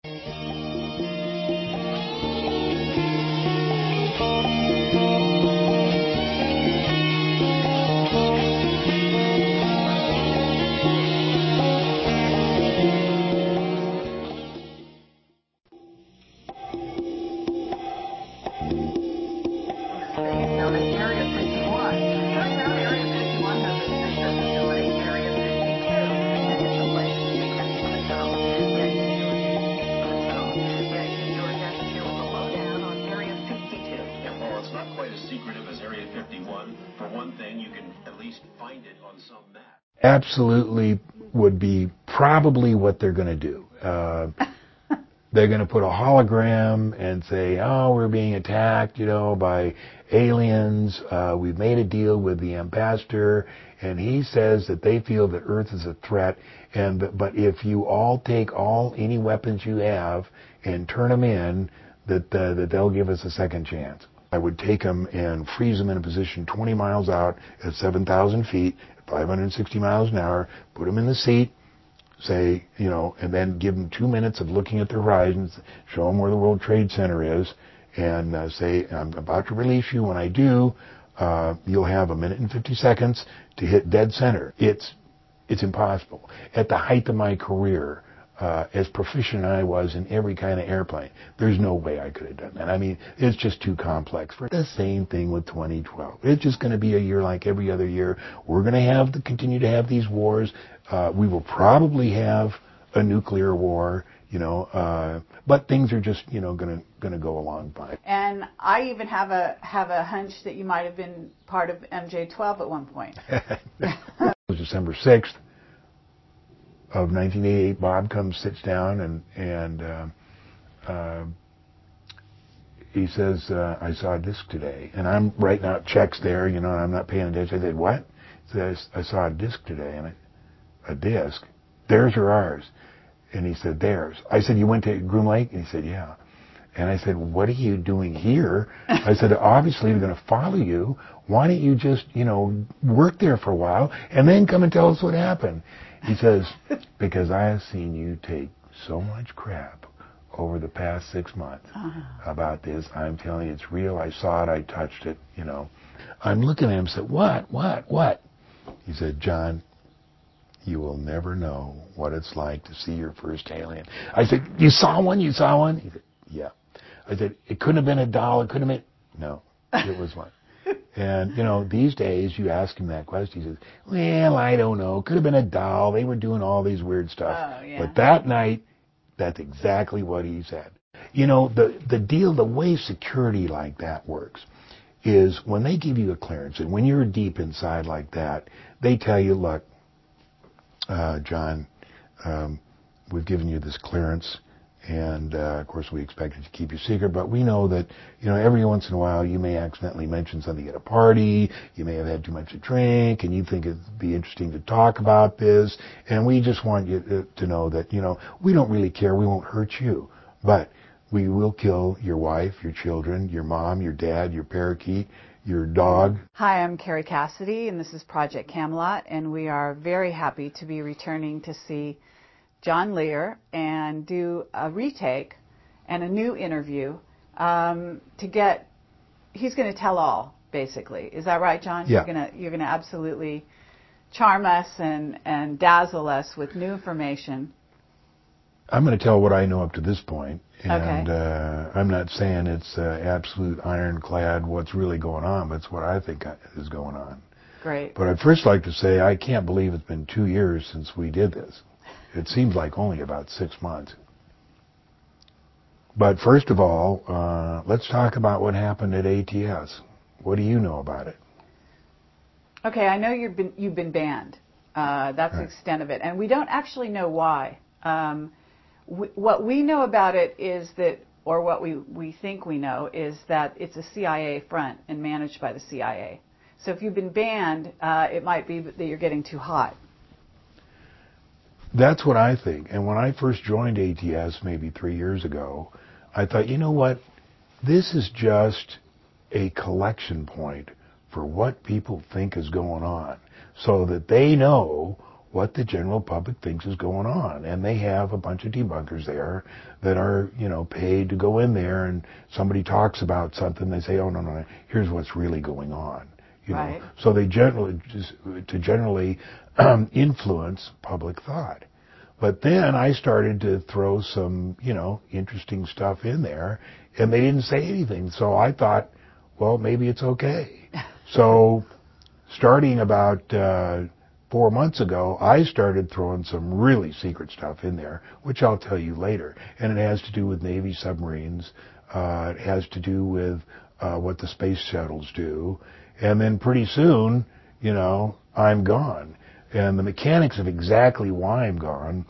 Absolutely would be probably what they're going to do. They're going to put a hologram and say, oh, we're being attacked, by aliens. We've made a deal with the ambassador, and he says that they feel that Earth is a threat. But if you all take any weapons you have and turn them in, that they'll give us a second chance. I would take them and freeze them in a position 20 miles out at 7,000 feet, 560 miles an hour, put them in the seat, say, and then give them 2 minutes of looking at the horizons, show them where the World Trade Center is, and say, I'm about to release you. When I do, you'll have 1 minute and 50 seconds to hit dead center. It's impossible. At the height of my career, as proficient I was in every kind of airplane, there's no way I could have done that. I mean, it's just too complex. For the same thing with 2012. It's just going to be a year like every other year. We're going to continue to have these wars. We will probably have a nuclear war, but things are just, going to go along fine. And I even have a hunch that you might have been part of MJ-12 at one point. It was December 6th. Of 1988, Bob sits down, and he says, I saw a disc today. And I'm writing out checks there, and I'm not paying attention. I said, what? He says, I saw a disc today. And a disc? Theirs or ours? And he said, theirs. I said, you went to Groom Lake? And he said, yeah. And I said, what are you doing here? I said, obviously they're going to follow you. Why don't you just, work there for a while and then come and tell us what happened? He says, because I have seen you take so much crap over the past 6 months about this. I'm telling you, it's real. I saw it. I touched it, I'm looking at him and said, what? He said, John, you will never know what it's like to see your first alien. I said, you saw one? He said, yeah. I said, it couldn't have been a doll. It couldn't have been. No, it was one. And, these days you ask him that question. He says, well, I don't know. Could have been a doll. They were doing all these weird stuff. Oh, yeah. But that night, that's exactly what he said. The deal, the way security like that works is when they give you a clearance and when you're deep inside like that, they tell you, look, John, we've given you this clearance. And, of course, we expect it to keep you secret, but we know that, every once in a while you may accidentally mention something at a party, you may have had too much to drink, and you think it'd be interesting to talk about this, and we just want you to know that, we don't really care, we won't hurt you, but we will kill your wife, your children, your mom, your dad, your parakeet, your dog. Hi, I'm Carrie Cassidy, and this is Project Camelot, and we are very happy to be returning to see John Lear and do a retake and a new interview he's going to tell all, basically. Is that right, John? Yeah. You're gonna absolutely charm us and dazzle us with new information. I'm going to tell what I know up to this point, and okay. I'm not saying it's absolute ironclad what's really going on, but it's what I think is going on. Great. But I'd first like to say I can't believe it's been 2 years since we did this. It seems like only about 6 months. But first of all, let's talk about what happened at ATS. What do you know about it? Okay, I know you've been banned. That's the extent of it. And we don't actually know why. What we know about it is that, or what we think we know, is that it's a CIA front and managed by the CIA. So if you've been banned, it might be that you're getting too hot. That's what I think. And when I first joined ATS maybe 3 years ago, I thought, you know what? This is just a collection point for what people think is going on, so that they know what the general public thinks is going on. And they have a bunch of debunkers there that are, paid to go in there, and somebody talks about something, they say, oh, no, here's what's really going on. Right. So they generally influence public thought. But then I started to throw some, interesting stuff in there, and they didn't say anything. So I thought, well, maybe it's okay. So starting about 4 months ago, I started throwing some really secret stuff in there, which I'll tell you later. And it has to do with Navy submarines. It has to do with what the space shuttles do. And then pretty soon, I'm gone. And the mechanics of exactly why I'm gone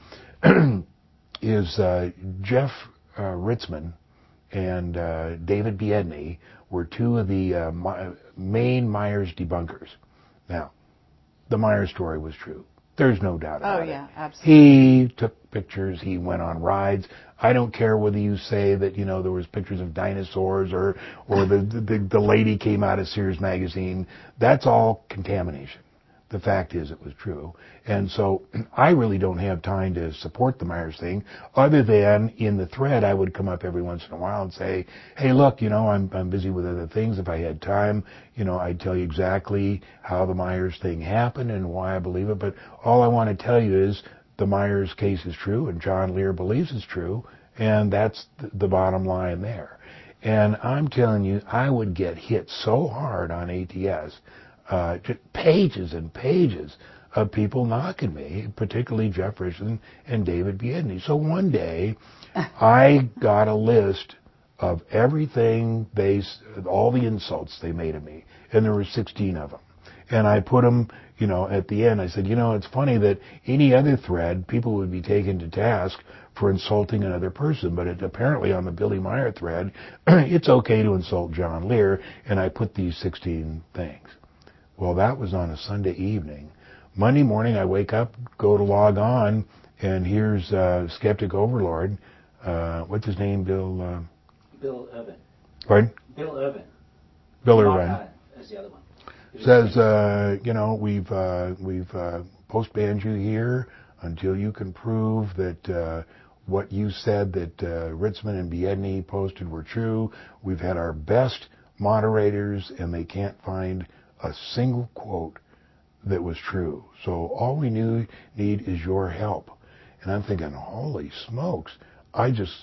is Jeff Ritzmann and David Biedney were two of the main Myers debunkers. Now, the Myers story was true. There's no doubt about it. Oh, yeah, absolutely. He took pictures. He went on rides. I don't care whether you say that, there was pictures of dinosaurs or the lady came out of Sears magazine. That's all contamination. The fact is it was true. And so I really don't have time to support the Myers thing, other than in the thread I would come up every once in a while and say, hey, look, I'm busy with other things. If I had time, I'd tell you exactly how the Myers thing happened and why I believe it. But all I want to tell you is the Myers case is true and John Lear believes it's true, and that's the bottom line there. And I'm telling you, I would get hit so hard on ATS, just pages and pages of people knocking me, particularly Jeff Ritzmann and David Biedney. So one day, I got a list of everything all the insults they made of me, and there were 16 of them. And I put them, at the end, I said, it's funny that any other thread, people would be taken to task for insulting another person, but apparently on the Billy Meyer thread, it's okay to insult John Lear, and I put these 16 things. Well, that was on a Sunday evening. Monday morning, I wake up, go to log on, and here's Skeptic Overlord. What's his name, Bill? Bill Irvin. Pardon? Bill Irvin. Bill Irvin. That's the other one. Says, we've post-banned you here until you can prove that what you said that Ritzmann and Biedney posted were true. We've had our best moderators, and they can't find a single quote that was true. So all we need is your help. And I'm thinking, holy smokes, I just,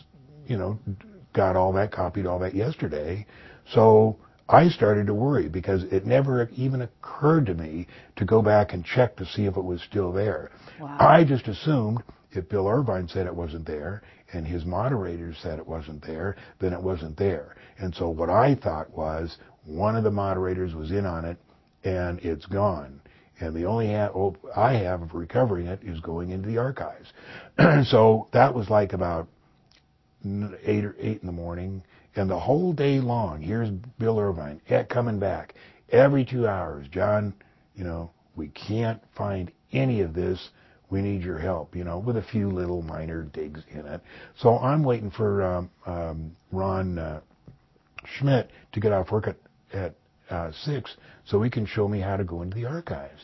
got all that, copied all that yesterday. So I started to worry because it never even occurred to me to go back and check to see if it was still there. Wow. I just assumed if Bill Irvine said it wasn't there and his moderators said it wasn't there, then it wasn't there. And so what I thought was one of the moderators was in on it, and it's gone. And the only hope I have of recovering it is going into the archives. So that was like about 8 in the morning, and the whole day long, here's Bill Irvine coming back every 2 hours. John, we can't find any of this. We need your help, with a few little minor digs in it. So I'm waiting for Ron Schmidt to get off work at 6 so he can show me how to go into the archives.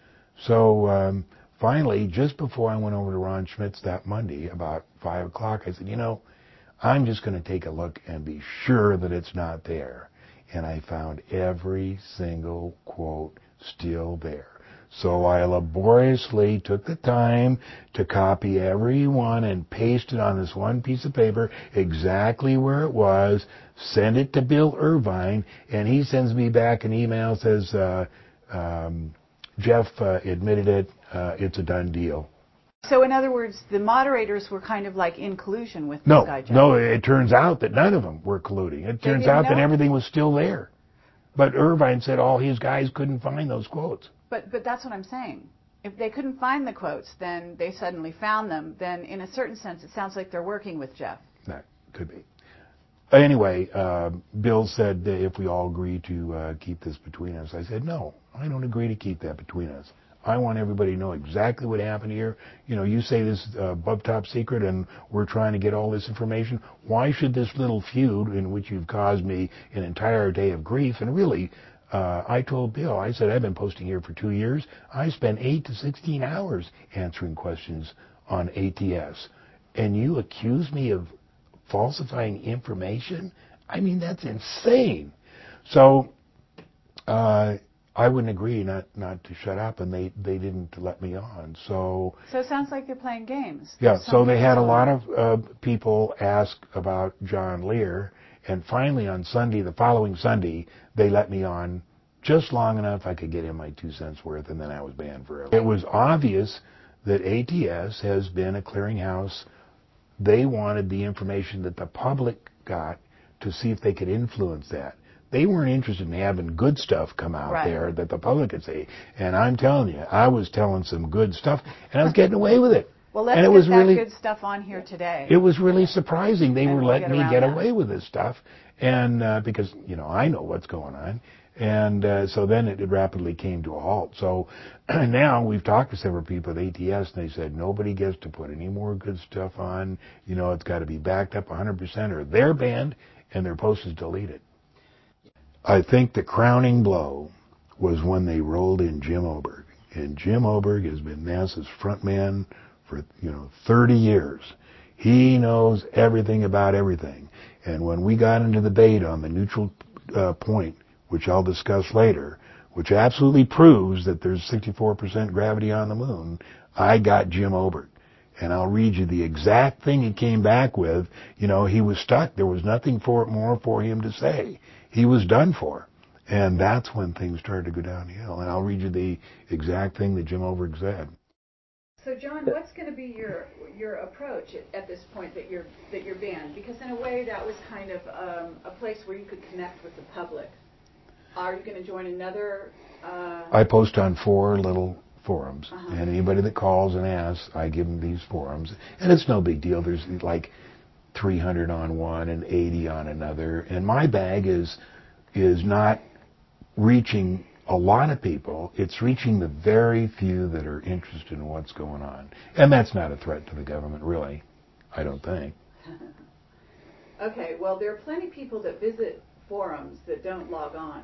So finally, just before I went over to Ron Schmidt's that Monday, about 5 o'clock, I said, I'm just going to take a look and be sure that it's not there. And I found every single quote still there. So I laboriously took the time to copy every one and paste it on this one piece of paper exactly where it was, send it to Bill Irvine, and he sends me back an email, says, Jeff admitted it, it's a done deal. So in other words, the moderators were kind of like in collusion with this guy, Jeff. No, it turns out that none of them were colluding. It turns out that everything was still there. But Irvine said all his guys couldn't find those quotes. But that's what I'm saying. If they couldn't find the quotes, then they suddenly found them. Then in a certain sense, it sounds like they're working with Jeff. That could be. Anyway, Bill said if we all agree to keep this between us. I said, no, I don't agree to keep that between us. I want everybody to know exactly what happened here. You say this above top secret and we're trying to get all this information. Why should this little feud in which you've caused me an entire day of grief and really I told Bill, I said, I've been posting here for 2 years. I spent 8 to 16 hours answering questions on ATS. And you accuse me of falsifying information? I mean, that's insane. So I wouldn't agree not to shut up, and they didn't let me on. So it sounds like they're playing games. yeah, so they had a lot of people ask about John Lear, and finally on Sunday, the following Sunday, they let me on just long enough I could get in my 2 cents worth, and then I was banned forever. It was obvious that ATS has been a clearinghouse. They wanted the information that the public got to see if they could influence that. They weren't interested in having good stuff come out there that the public could see. And I'm telling you, I was telling some good stuff, and I was getting away with it. Well, let's get that good stuff on here today. It was really surprising. They were letting me get away with this stuff, and because, I know what's going on. And so then it rapidly came to a halt. So now we've talked to several people at ATS, and they said nobody gets to put any more good stuff on. It's got to be backed up 100%, or they're banned, and their post is deleted. I think the crowning blow was when they rolled in Jim Oberg. And Jim Oberg has been NASA's front man for, 30 years. He knows everything about everything. And when we got into the debate on the neutral point, which I'll discuss later, which absolutely proves that there's 64% gravity on the moon, I got Jim Oberg. And I'll read you the exact thing he came back with. He was stuck. There was nothing more for him to say. He was done for. And that's when things started to go downhill. And I'll read you the exact thing that Jim Oberg said. So, John, what's going to be your approach at this point that you're banned? Because in a way, that was kind of a place where you could connect with the public. Are you going to join another? I post on 4 little forums, and anybody that calls and asks, I give them these forums, and it's no big deal. There's like 300 on one and 80 on another, and my bag is not reaching a lot of people. It's reaching the very few that are interested in what's going on, and that's not a threat to the government, really. I don't think. Okay, well, there are plenty of people that visit forums that don't log on.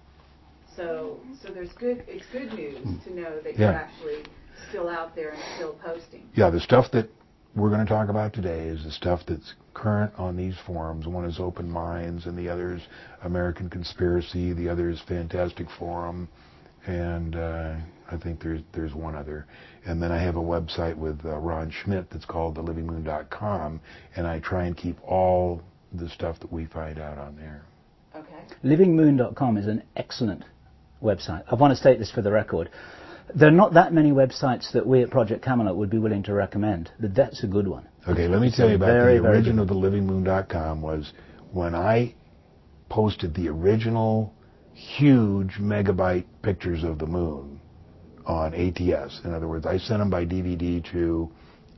So it's good news to know that you're actually still out there and still posting. Yeah, the stuff that we're going to talk about today is the stuff that's current on these forums. One is Open Minds, and the other is American Conspiracy. The other is Fantastic Forum, and I think there's one other. And then I have a website with Ron Schmidt that's called thelivingmoon.com, and I try and keep all the stuff that we find out on there. Okay. Livingmoon.com is an excellent website. I want to state this for the record. There are not that many websites that we at Project Camelot would be willing to recommend, but that's a good one. Okay, let me tell you about the origin of the livingmoon.com was when I posted the original huge megabyte pictures of the moon on ATS. In other words, I sent them by DVD to,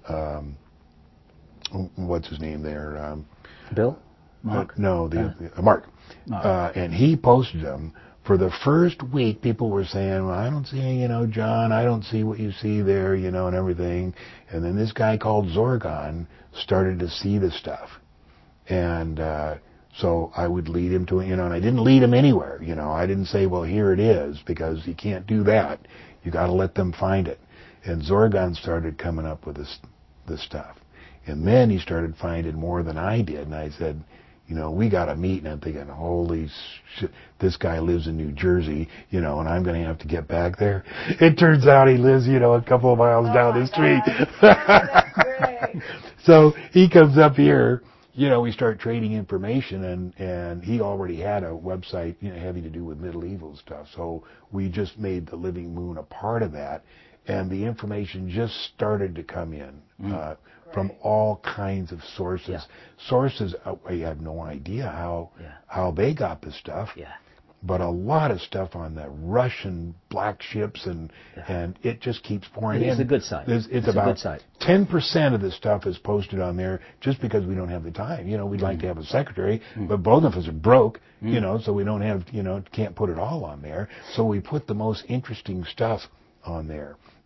what's his name there? Bill? Mark? Mark. And he posted them. For the first week, people were saying, well, I don't see, John, I don't see what you see there, and everything. And then this guy called Zorgon started to see the stuff. And so I would lead him to it, and I didn't lead him anywhere. I didn't say, well, here it is, because you can't do that. You got to let them find it. And Zorgon started coming up with this stuff. And then he started finding more than I did. And I said, we got to meet. And I'm thinking, holy shit, this guy lives in New Jersey, and I'm going to have to get back there. It turns out he lives, a couple of miles down the street. That's great. So he comes up here, we start trading information, and he already had a website, having to do with medieval stuff. So we just made the Living Moon a part of that, and the information just started to come in. From all kinds of sources. Yeah. Sources, I have no idea how they got the stuff. Yeah. But a lot of stuff on the Russian black ships, and it just keeps pouring in. It's a good site. It's about a good site. 10% of the stuff is posted on there just because we don't have the time. We'd like to have a secretary, but both of us are broke, so we don't have, can't put it all on there. So we put the most interesting stuff on there.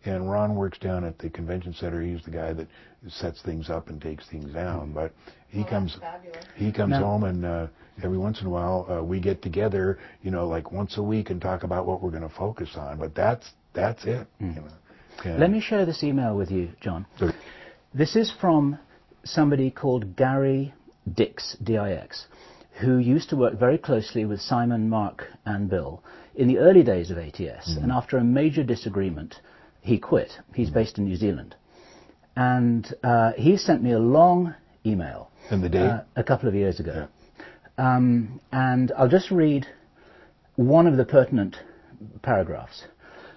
and Ron works down at the convention center. He's the guy that sets things up and takes things down. But he comes home, and every once in a while we get together, like once a week, and talk about what we're going to focus on. But that's it. Let me share this email with you, John. Okay. This is from somebody called Gary Dix, D-I-X, who used to work very closely with Simon, Mark, and Bill in the early days of ATS. And after a major disagreement, he quit. He's based in New Zealand. And he sent me a long email. And the date? A couple of years ago. Yeah. And I'll just read one of the pertinent paragraphs.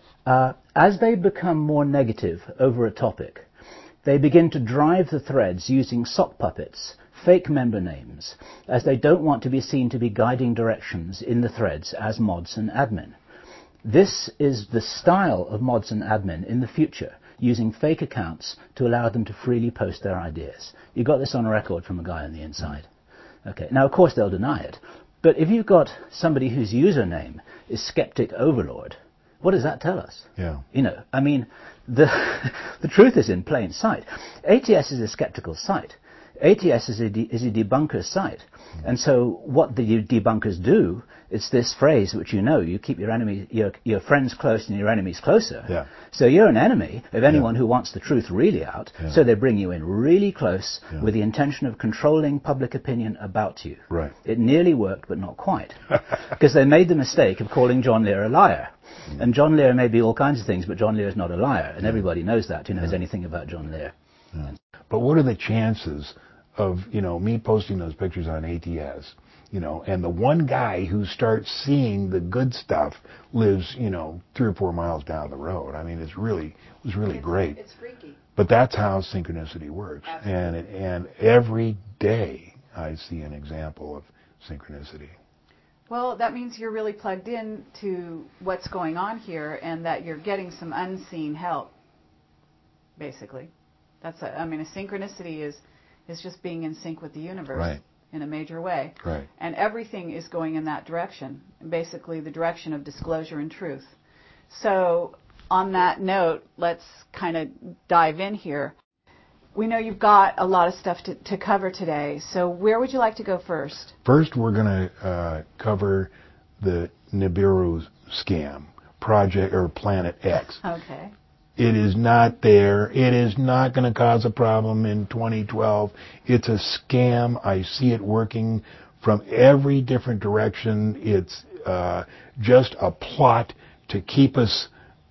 As they become more negative over a topic, they begin to drive the threads using sock puppets, fake member names, as they don't want to be seen to be guiding directions in the threads as mods and admin. This is the style of mods and admin in the future, using fake accounts to allow them to freely post their ideas. You got this on record from a guy on the inside. Okay. Now, of course, they'll deny it. But if you've got somebody whose username is Skeptic Overlord, what does that tell us? Yeah. I mean, the truth is in plain sight. ATS is a skeptical site. ATS is a debunker site. And so what the debunkers do, it's this phrase which you keep your friends close and your enemies closer. Yeah. So you're an enemy of anyone who wants the truth really out. Yeah. So they bring you in really close with the intention of controlling public opinion about you. Right. It nearly worked, but not quite. Because they made the mistake of calling John Lear a liar. And John Lear may be all kinds of things, but John Lear is not a liar. And everybody knows that, who knows anything about John Lear. Yeah. But what are the chances of, me posting those pictures on ATS, and the one guy who starts seeing the good stuff lives, 3 or 4 miles down the road. I mean, it was really great. It's freaky. But that's how synchronicity works. And every day I see an example of synchronicity. Well, that means you're really plugged in to what's going on here, and that you're getting some unseen help, basically. A synchronicity is just being in sync with the universe in a major way. Right. And everything is going in that direction, basically the direction of disclosure and truth. So on that note, let's kind of dive in here. We know you've got a lot of stuff to cover today, so where would you like to go first? First, we're going to cover the Nibiru scam, Project or Planet X. Okay. It is not there. It is not going to cause a problem in 2012. It's a scam. I see it working from every different direction. It's just a plot to keep us,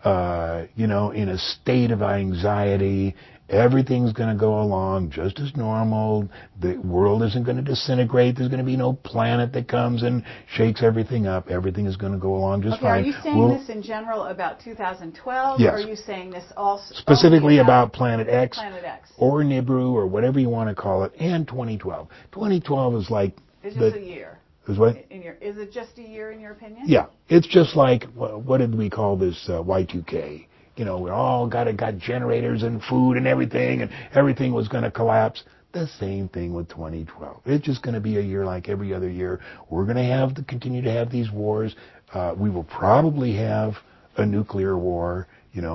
in a state of anxiety. Everything's going to go along just as normal. The world isn't going to disintegrate. There's going to be no planet that comes and shakes everything up. Everything is going to go along just fine. Are you saying this in general about 2012? Yes. Or are you saying this also specifically about Planet X, or Nibiru, or whatever you want to call it, and 2012? 2012 is like... It's just a year. Is what? Is it just a year in your opinion? Yeah. It's just like, what did we call this, Y2K? We all got generators and food and everything was going to collapse. The same thing with 2012. It's just going to be a year like every other year. We're going to continue to have these wars. We will probably have a nuclear war,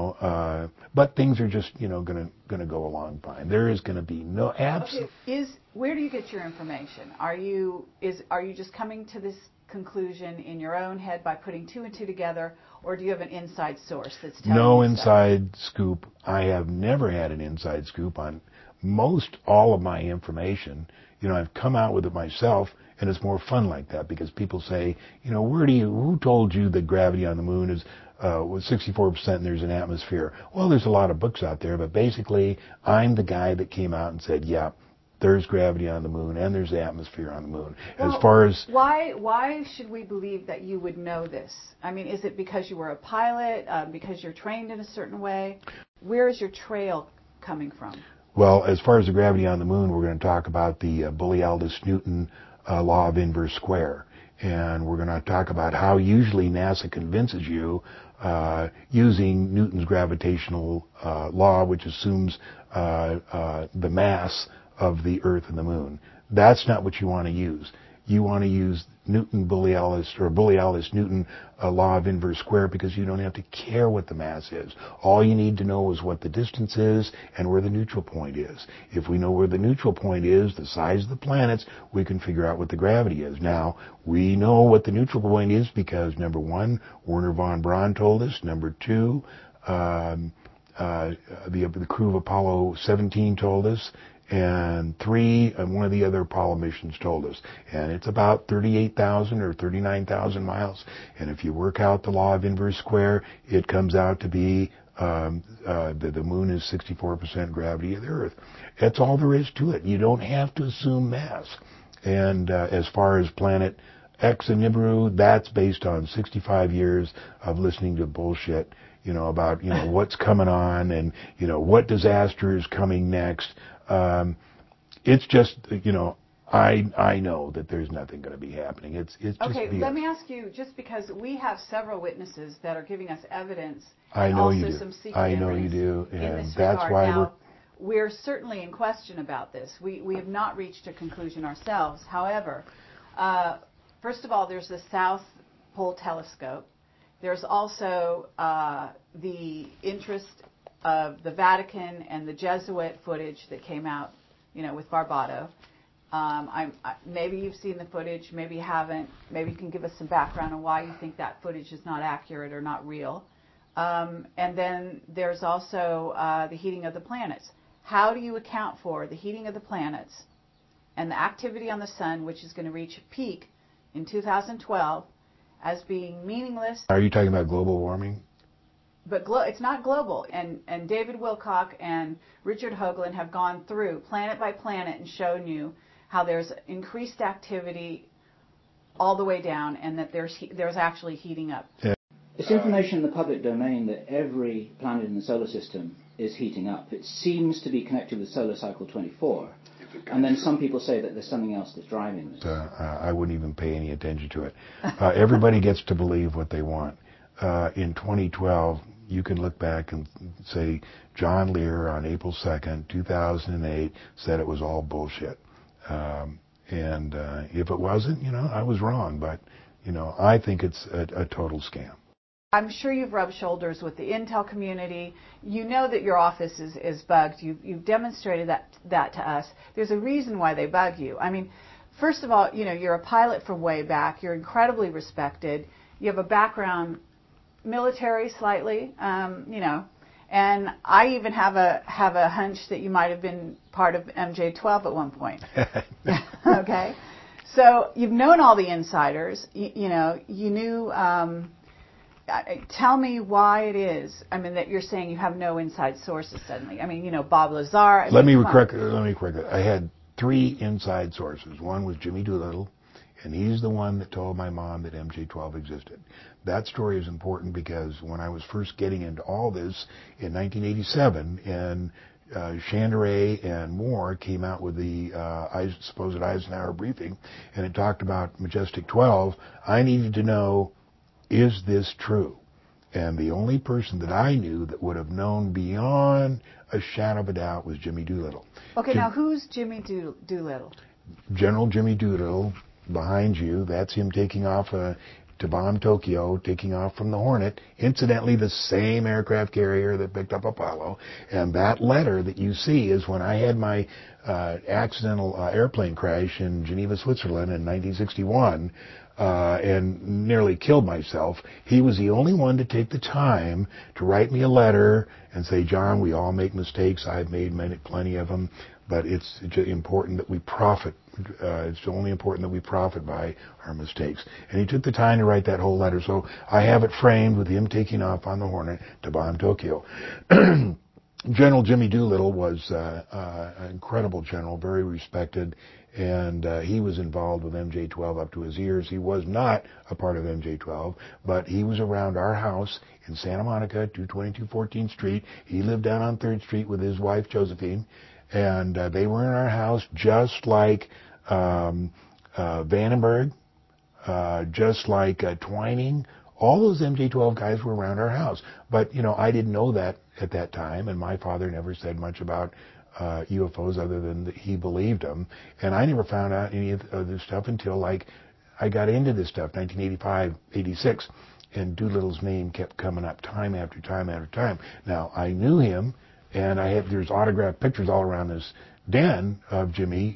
but things are just, going to go along fine. There is going to be no absence. Okay. Where do you get your information? Are you just coming to this conclusion in your own head by putting 2 and 2 together, or do you have an inside source that's telling you No inside scoop. I have never had an inside scoop on most all of my information. I've come out with it myself, and it's more fun like that because people say, who told you that gravity on the moon is was 64% and there's an atmosphere? Well, there's a lot of books out there, but basically I'm the guy that came out and said, yeah, there's gravity on the moon and there's the atmosphere on the moon. Well, as far as why should we believe that you would know this? I mean, is it because you were a pilot, because you're trained in a certain way? Where is your trail coming from? Well, as far as the gravity on the moon, we're going to talk about the Bully-Aldous-Newton law of inverse square. And we're going to talk about how usually NASA convinces you using Newton's gravitational law, which assumes the mass of the Earth and the Moon. That's not what you want to use. you want to use Borealis-Newton law of inverse square because you don't have to care what the mass is. All you need to know is what the distance is and where the neutral point is. If we know where the neutral point is, the size of the planets, we can figure out what the gravity is. Now, we know what the neutral point is because, number one, Wernher von Braun told us. Number two, the crew of Apollo 17 told us. And three, one of the other Apollo missions told us. And it's about 38,000 or 39,000 miles. And if you work out the law of inverse square, it comes out to be the moon is 64% gravity of the Earth. That's all there is to it. You don't have to assume mass. And as far as planet X and Nibiru, that's based on 65 years of listening to bullshit, about, what's coming on and, what disaster is coming next. It's just, I know that there's nothing going to be happening. It's just okay. BS. Let me ask you, just because we have several witnesses that are giving us evidence, I and know also you do. some secret I know you evidence do, in and this that's regard. why now, we're certainly in question about this. We have not reached a conclusion ourselves. However, first of all, there's the South Pole Telescope. There's also the interest of the Vatican and the Jesuit footage that came out, with Barbato. Maybe you've seen the footage, maybe you haven't. Maybe you can give us some background on why you think that footage is not accurate or not real. And then there's also the heating of the planets. How do you account for the heating of the planets and the activity on the sun, which is going to reach a peak in 2012, as being meaningless? Are you talking about global warming? But it's not global. And David Wilcock and Richard Hoagland have gone through planet by planet and shown you how there's increased activity all the way down, and that there's actually heating up. Yeah. It's information in the public domain that every planet in the solar system is heating up. It seems to be connected with solar cycle 24. And then some people say that there's something else that's driving this. I wouldn't even pay any attention to it. Everybody gets to believe what they want. In 2012, you can look back and say John Lear on April 2nd, 2008 said it was all bullshit. And if it wasn't, I was wrong. But, I think it's a total scam. I'm sure you've rubbed shoulders with the Intel community. You know that your office is bugged. You've demonstrated that to us. There's a reason why they bug you. I mean, first of all, you're a pilot from way back. You're incredibly respected. You have a background, military slightly, and I even have a hunch that you might have been part of MJ-12 at one point. Okay, so you've known all the insiders. You knew. Tell me why it is. I mean, that you're saying you have no inside sources suddenly. I mean, Bob Lazar. Let me correct it. I had 3 inside sources. One was Jimmy Doolittle, and he's the one that told my mom that MJ-12 existed. That story is important because when I was first getting into all this in 1987, and Chandray and Moore came out with the supposed Eisenhower briefing, and it talked about Majestic 12, I needed to know, is this true? And the only person that I knew that would have known beyond a shadow of a doubt was Jimmy Doolittle. Okay, now who's Jimmy Doolittle? General Jimmy Doolittle, behind you, that's him taking off to bomb Tokyo, taking off from the Hornet, incidentally the same aircraft carrier that picked up Apollo. And that letter that you see is when I had my accidental airplane crash in Geneva, Switzerland in 1961, and nearly killed myself. He was the only one to take the time to write me a letter and say, John, we all make mistakes. I've made plenty of them, but it's important that we profit. It's only important that we profit by our mistakes. And he took the time to write that whole letter. So I have it framed with him taking off on the Hornet to bomb Tokyo. General Jimmy Doolittle was an incredible general, very respected, and he was involved with MJ-12 up to his ears. He was not a part of MJ-12, but he was around our house in Santa Monica, 222 14th Street. He lived down on 3rd Street with his wife, Josephine, and they were in our house just like Vandenberg, just like Twining. All those MJ-12 guys were around our house. But, I didn't know that at that time, and my father never said much about UFOs other than that he believed them. And I never found out any of this stuff until like I got into this stuff, 1985, 86, and Doolittle's name kept coming up time after time after time. Now, I knew him, and there's autographed pictures all around this den of Jimmy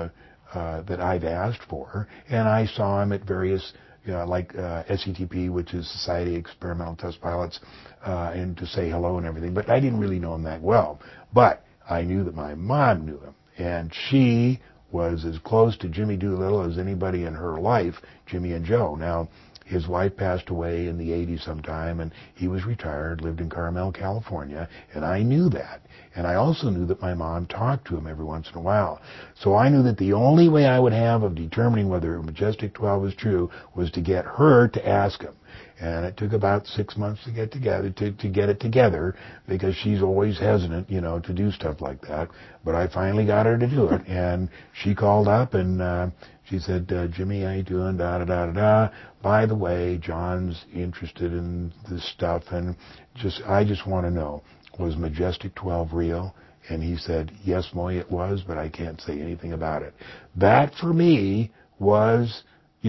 that I've asked for, and I saw him at various, like SCTP, which is Society of Experimental Test Pilots, and to say hello and everything, but I didn't really know him that well. But I knew that my mom knew him, and she was as close to Jimmy Doolittle as anybody in her life, Jimmy and Joe. Now, his wife passed away in the 80s sometime, and he was retired, lived in Carmel, California, and I knew that. And I also knew that my mom talked to him every once in a while. So I knew that the only way I would have of determining whether Majestic 12 was true was to get her to ask him. And it took about 6 months to get together, to get it together, because she's always hesitant, to do stuff like that. But I finally got her to do it, and she called up and she said, Jimmy, how you doing? Da-da-da-da-da. By the way, John's interested in this stuff, and I just want to know, was Majestic 12 real? And he said, yes, Moy, it was, but I can't say anything about it. That, for me, was,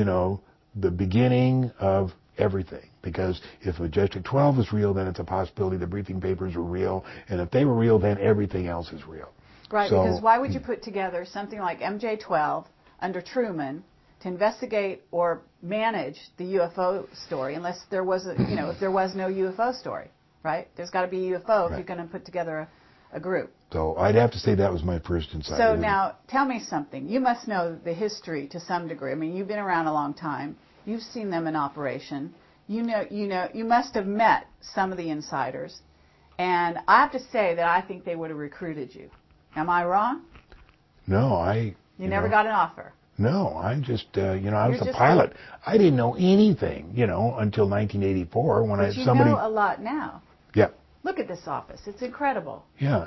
the beginning of everything. Because if Majestic 12 is real, then it's a possibility the briefing papers were real. And if they were real, then everything else is real. Right, because why would you put together something like MJ-12 under Truman to investigate or manage the UFO story unless there was if there was no UFO story, right? There's got to be a UFO if you're going to put together a group. So I'd have to say that was my first insight. So now, tell me something. You must know the history to some degree. I mean, you've been around a long time. You've seen them in operation. You must have met some of the insiders. And I have to say that I think they would have recruited you. Am I wrong? No, You never got an offer. No, I'm just, I was a pilot. I didn't know anything, until 1984 when but somebody. You know a lot now. Yeah. Look at this office. It's incredible. Yeah.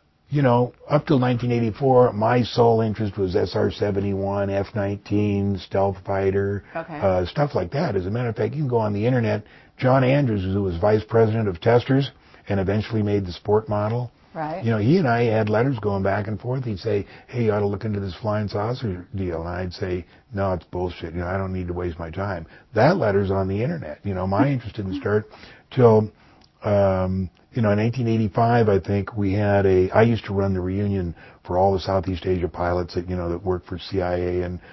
Up till 1984, my sole interest was SR-71, F-19, stealth fighter, stuff like that. As a matter of fact, you can go on the internet. John Andrews, who was vice president of testers and eventually made the sport model. Right. He and I had letters going back and forth. He'd say, hey, you ought to look into this flying saucer deal. And I'd say, no, it's bullshit. I don't need to waste my time. That letter's on the internet. My interest didn't start till, in 1885, I think we had I used to run the reunion for all the Southeast Asia pilots that worked for CIA and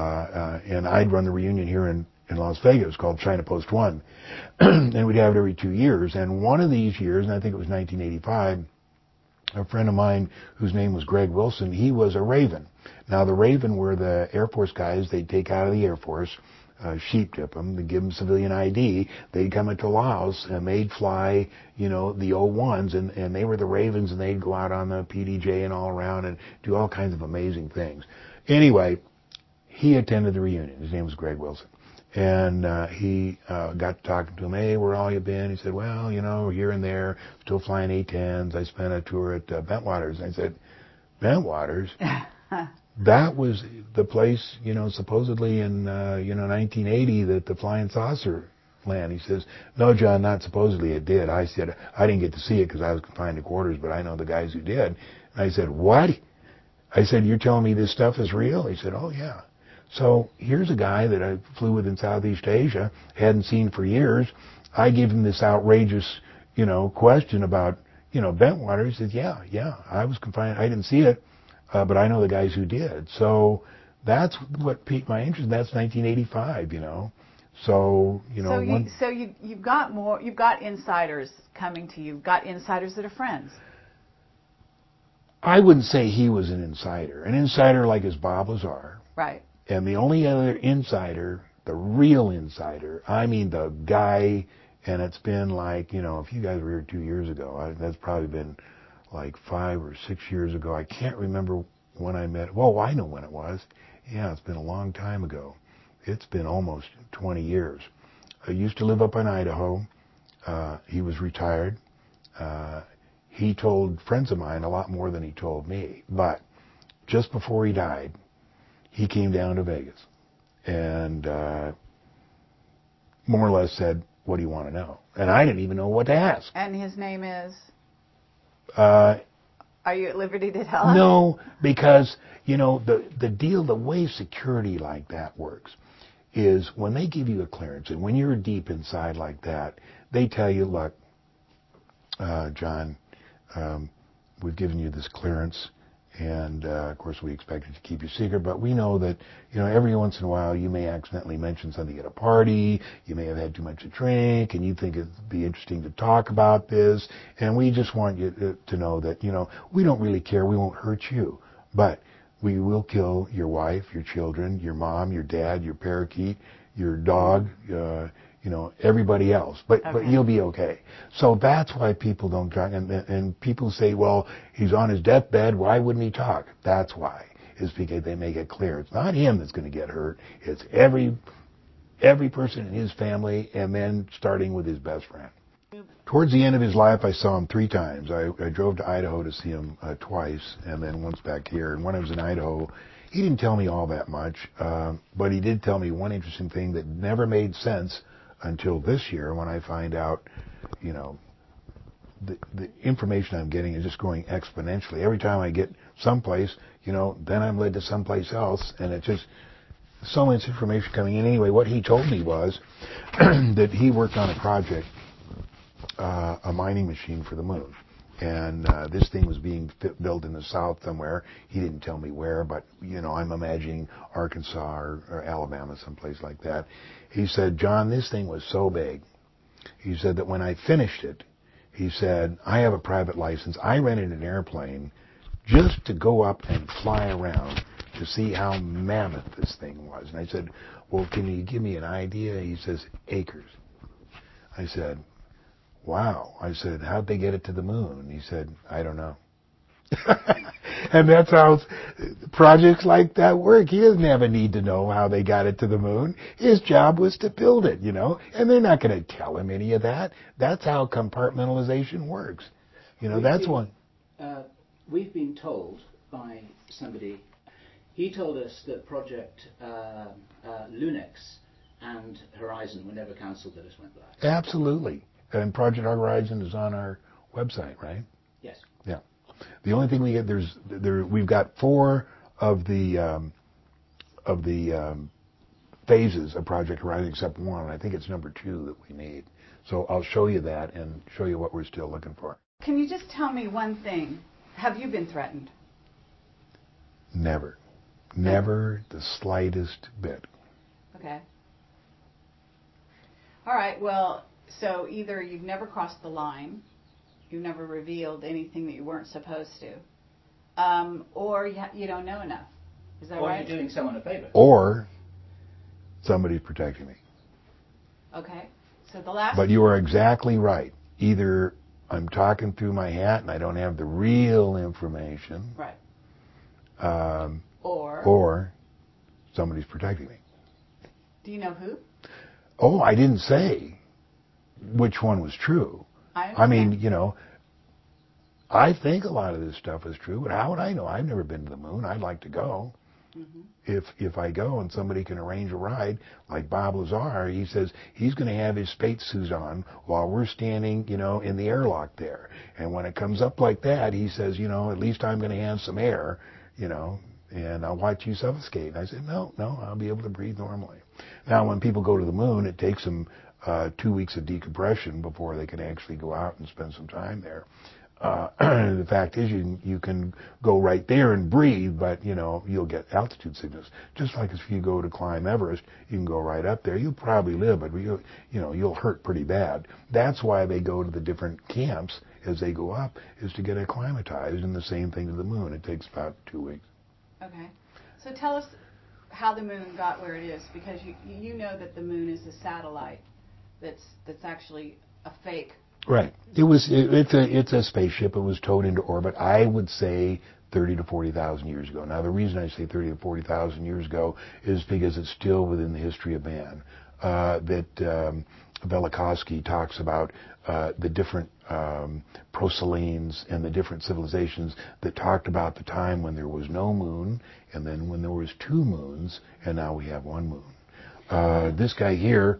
I'd run the reunion here in Las Vegas called China Post 1. And we'd have it every 2 years. And one of these years, and I think it was 1985, a friend of mine whose name was Greg Wilson, he was a Raven. Now, the Raven were the Air Force guys they'd take out of the Air Force, sheep dip them, they'd give them civilian ID, they'd come into Laos, and they'd fly, the O-1s, and they were the Ravens, and they'd go out on the PDJ and all around and do all kinds of amazing things. Anyway, he attended the reunion. His name was Greg Wilson. And he got to talking to him. Hey, where all you been? He said, well, here and there, still flying A-10s. I spent a tour at Bentwaters. And I said, Bentwaters? That was the place, supposedly in, 1980 that the flying saucer landed. He says, no, John, not supposedly, it did. I said, I didn't get to see it because I was confined to quarters, but I know the guys who did. And I said, what? I said, you're telling me this stuff is real? He said, oh, yeah. So here's a guy that I flew with in Southeast Asia, hadn't seen for years. I gave him this outrageous, question about, Bentwater. He said, yeah, I was confined. I didn't see it, but I know the guys who did. So that's what piqued my interest. That's 1985, So, you've got insiders coming to you. You've got insiders that are friends. I wouldn't say he was an insider. An insider like is Bob Lazar. Right. And the only other insider, the real insider, I mean the guy, and it's been like, if you guys were here 2 years ago, that's probably been like 5 or 6 years ago. I can't remember when I met. Well, I know when it was. Yeah, it's been a long time ago. It's been almost 20 years. I used to live up in Idaho. He was retired. He told friends of mine a lot more than he told me. But just before he died, he came down to Vegas and more or less said, what do you want to know? And I didn't even know what to ask. And his name is? Are you at liberty to tell us? No, because, the way security like that works is when they give you a clearance and when you're deep inside like that, they tell you, look, John, we've given you this clearance, and of course we expect it to keep you secret, but we know that, every once in a while you may accidentally mention something at a party, you may have had too much to drink, and you think it'd be interesting to talk about this, and we just want you to know that, we don't really care, we won't hurt you, but we will kill your wife, your children, your mom, your dad, your parakeet, your dog, everybody else. But you'll be okay. So that's why people don't talk. And people say, well, he's on his deathbed. Why wouldn't he talk? That's why. Is because they make it clear. It's not him that's going to get hurt. It's every person in his family, and then starting with his best friend. Towards the end of his life, I saw him 3 times. I drove to Idaho to see him twice, and then once back here. And when I was in Idaho, he didn't tell me all that much, but he did tell me one interesting thing that never made sense until this year when I find out, the information I'm getting is just growing exponentially. Every time I get someplace, then I'm led to someplace else, and it's just so much information coming in. Anyway, what he told me was that he worked on a project, a mining machine for the moon. And this thing was being built in the south somewhere. He didn't tell me where, but, I'm imagining Arkansas or Alabama, someplace like that. He said, John, this thing was so big. He said that when I finished it, he said, I have a private license. I rented an airplane just to go up and fly around to see how mammoth this thing was. And I said, well, can you give me an idea? He says, acres. I said, wow. I said, how'd they get it to the moon? He said, I don't know. And that's how projects like that work. He doesn't have a need to know how they got it to the moon. His job was to build it, and they're not going to tell him any of that. That's how compartmentalization works. That's one. We've been told by somebody, he told us that Project Lunex and Horizon were never cancelled, they just went black. Absolutely. And Project Horizon is on our website, right? Yes. Yeah. The only thing we get we've got 4 of the phases of Project Horizon, except one. I think it's number 2 that we need. So I'll show you that and show you what we're still looking for. Can you just tell me one thing? Have you been threatened? Never. Never the slightest bit. Okay. All right. Well, so either you've never crossed the line, you've never revealed anything that you weren't supposed to, or you don't know enough. Is that right? Or you're doing someone a favor. Or somebody's protecting me. Okay. So the last... But you are exactly right. Either I'm talking through my hat and I don't have the real information. Right. Or somebody's protecting me. Do you know who? Oh, I didn't say which one was true. I mean, I think a lot of this stuff is true, but how would I know? I've never been to the moon. I'd like to go. Mm-hmm. If I go and somebody can arrange a ride, like Bob Lazar, he says he's going to have his spacesuit on while we're standing, in the airlock there. And when it comes up like that, he says, at least I'm going to have some air, and I'll watch you suffocate. And I said, no, I'll be able to breathe normally. Now, when people go to the moon, it takes them 2 weeks of decompression before they can actually go out and spend some time there. The fact is, you can go right there and breathe, but you'll get altitude sickness. Just like if you go to climb Everest, you can go right up there. You'll probably live, but you'll hurt pretty bad. That's why they go to the different camps as they go up, is to get acclimatized. And the same thing to the moon. It takes about 2 weeks. Okay, so tell us how the moon got where it is, because you know that the moon is a satellite that's actually a fake. Right. It's a spaceship. It was towed into orbit, I would say, 30 to 40,000 years ago. Now, the reason I say 30 to 40,000 years ago is because it's still within the history of man. Velikovsky talks about the different proselenes and the different civilizations that talked about the time when there was no moon, and then when there was 2 moons, and now we have 1 moon. This guy here,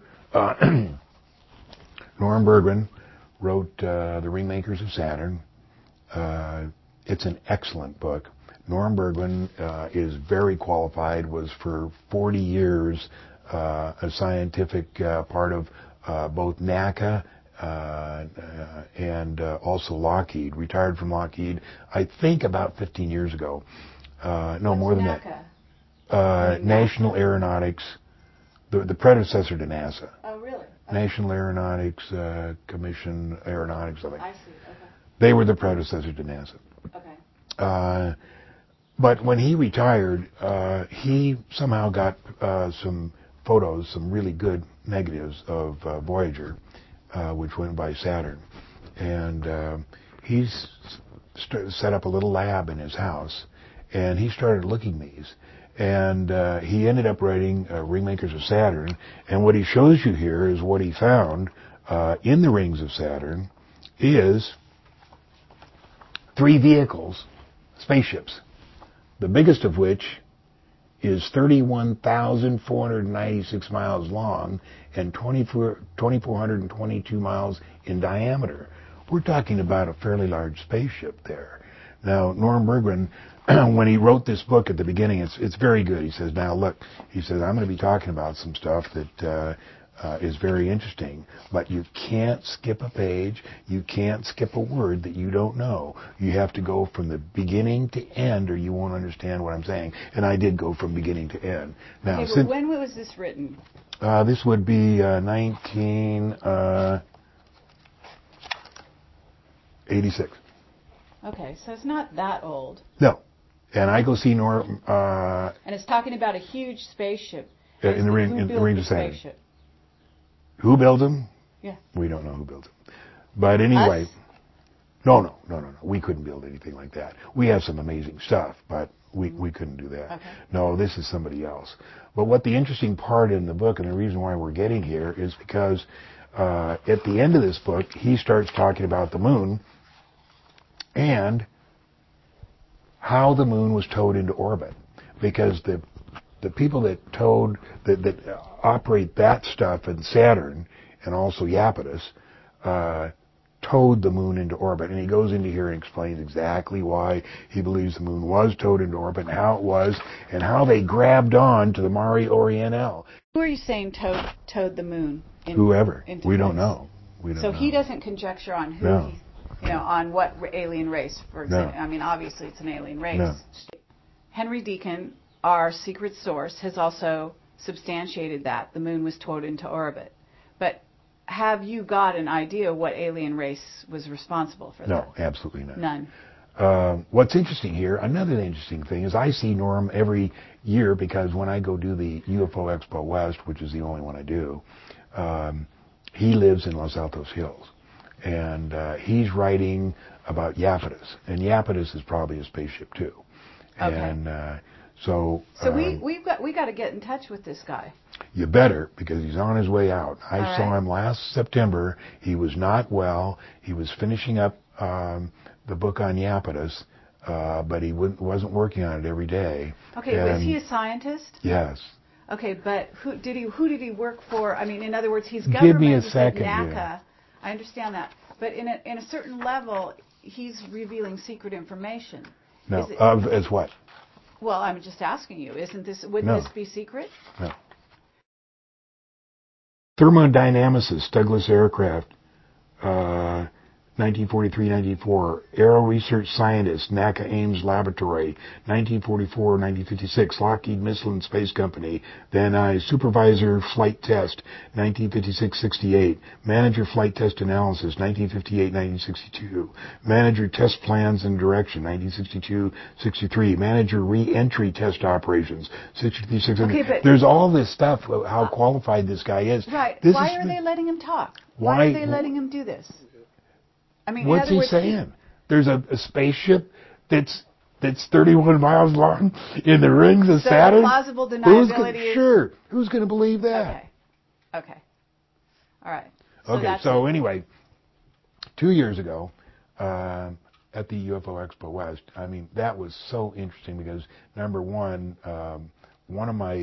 Norm Bergman, wrote The Ringmakers of Saturn. It's an excellent book. Norm Bergman is very qualified, was for 40 years a scientific part of both NACA and also Lockheed. Retired from Lockheed, I think about 15 years ago. No, more than NACA? that. National Aeronautics, the predecessor to NASA. Oh, really? Okay. National Aeronautics Commission, Aeronautics, something. I see. Okay. They were the predecessor to NASA. Okay. But when he retired, he somehow got some photos, some really good negatives of Voyager, which went by Saturn. And he's set up a little lab in his house, and he started looking these. And he ended up writing Ringmakers of Saturn. And what he shows you here is what he found in the rings of Saturn is 3 vehicles, spaceships, the biggest of which is 31,496 miles long and 2,422 miles in diameter. We're talking about a fairly large spaceship there. Now, Norm Bergman, when he wrote this book at the beginning, it's very good. He says, now look, he says, I'm going to be talking about some stuff that is very interesting, but you can't skip a page, you can't skip a word that you don't know. You have to go from the beginning to end or you won't understand what I'm saying. And I did go from beginning to end. Now, Okay, but when was this written? This would be 1986. Okay, so it's not that old. No. And I go see Norm... and it's talking about a huge spaceship. in the Rings of Saturn. Spaceship? Who built them? Yeah. We don't know who built them. But anyway... Us? No. We couldn't build anything like that. We have some amazing stuff, but we couldn't do that. Okay. No, this is somebody else. But what the interesting part in the book, and the reason why we're getting here, is because at the end of this book, he starts talking about the moon and how the moon was towed into orbit. Because the people that operate that stuff in Saturn and also Iapetus towed the moon into orbit. And he goes into here and explains exactly why he believes the moon was towed into orbit and how it was and how they grabbed on to the Mare Orientale. Who are you saying towed the moon? Whoever. Into We place? don't know. We don't so know. he doesn't conjecture on who No. on what alien race, for example. No. I mean, obviously it's an alien race. No. Henry Deacon, our secret source, has also substantiated that the moon was towed into orbit. But have you got an idea what alien race was responsible for that? No, absolutely not. None. What's interesting here, another interesting thing, is I see Norm every year because when I go do the UFO Expo West, which is the only one I do, he lives in Los Altos Hills. And he's writing about Iapetus. And Iapetus is probably a spaceship, too. Okay. And so we got to get in touch with this guy. You better, because he's on his way out. I All saw right. him last September. He was not well. He was finishing up the book on Iapetus, but he wasn't working on it every day. Okay, was he a scientist? Yes. Okay, but who did he work for? I mean, in other words, he's government. Give me a he's at second NACA. here. I understand that, but in a certain level, he's revealing secret information. No, Is it, as what? well, I'm just asking you. Wouldn't No. this be secret? No. Thermodynamicist, Douglas Aircraft, 1943-94. Aero Research Scientist, NACA Ames Laboratory, 1944-1956. Lockheed Missile and Space Company. Then Supervisor Flight Test, 1956-68. Manager Flight Test Analysis, 1958-1962. Manager Test Plans and Direction, 1962-63. Manager Re-Entry Test Operations, 63-64. Okay, but there's all this stuff, how qualified this guy is. Right. Why are they letting him talk? Why are they letting him do this? I mean, what's in other he words, saying? There's a spaceship that's 31 miles long in the rings of Saturn. So plausible deniability is... Sure. Who's going to believe that? Okay. All right. So anyway, 2 years ago, at the UFO Expo West, I mean, that was so interesting because, number one, one of my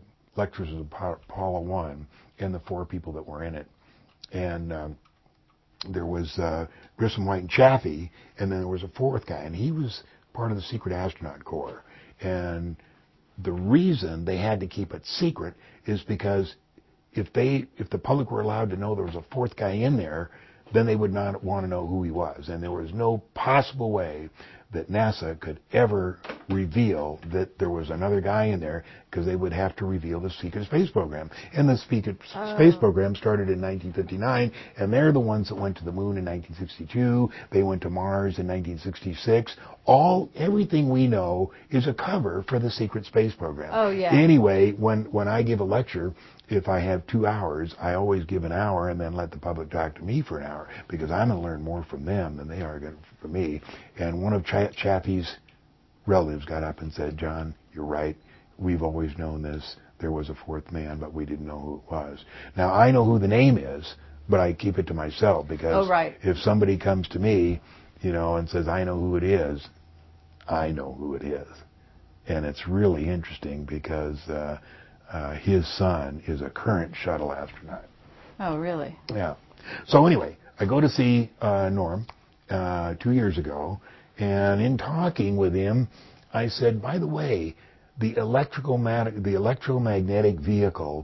lectures was Apollo 1 and the 4 people that were in it. And there was Grissom, White, and Chaffee, and then there was a fourth guy, and he was part of the secret astronaut corps. And the reason they had to keep it secret is because if the public were allowed to know there was a fourth guy in there, then they would not want to know who he was. And there was no possible way that NASA could ever reveal that there was another guy in there, because they would have to reveal the secret space program. And the secret space program started in 1959, and they're the ones that went to the moon in 1962. They went to Mars in 1966. Everything we know is a cover for the secret space program. Oh, yeah. Anyway, when I give a lecture, if I have 2 hours, I always give an hour and then let the public talk to me for an hour, because I'm going to learn more from them than they are going to from me. And one of Chaffee's relatives got up and said, "John, you're right. We've always known this. There was a fourth man, but we didn't know who it was." Now, I know who the name is, but I keep it to myself, because if somebody comes to me, and says, "I know who it is," I know who it is. And it's really interesting because his son is a current shuttle astronaut. Oh, really? Yeah. So anyway, I go to see Norm 2 years ago, and in talking with him, I said, "By the way, the electromagnetic vehicle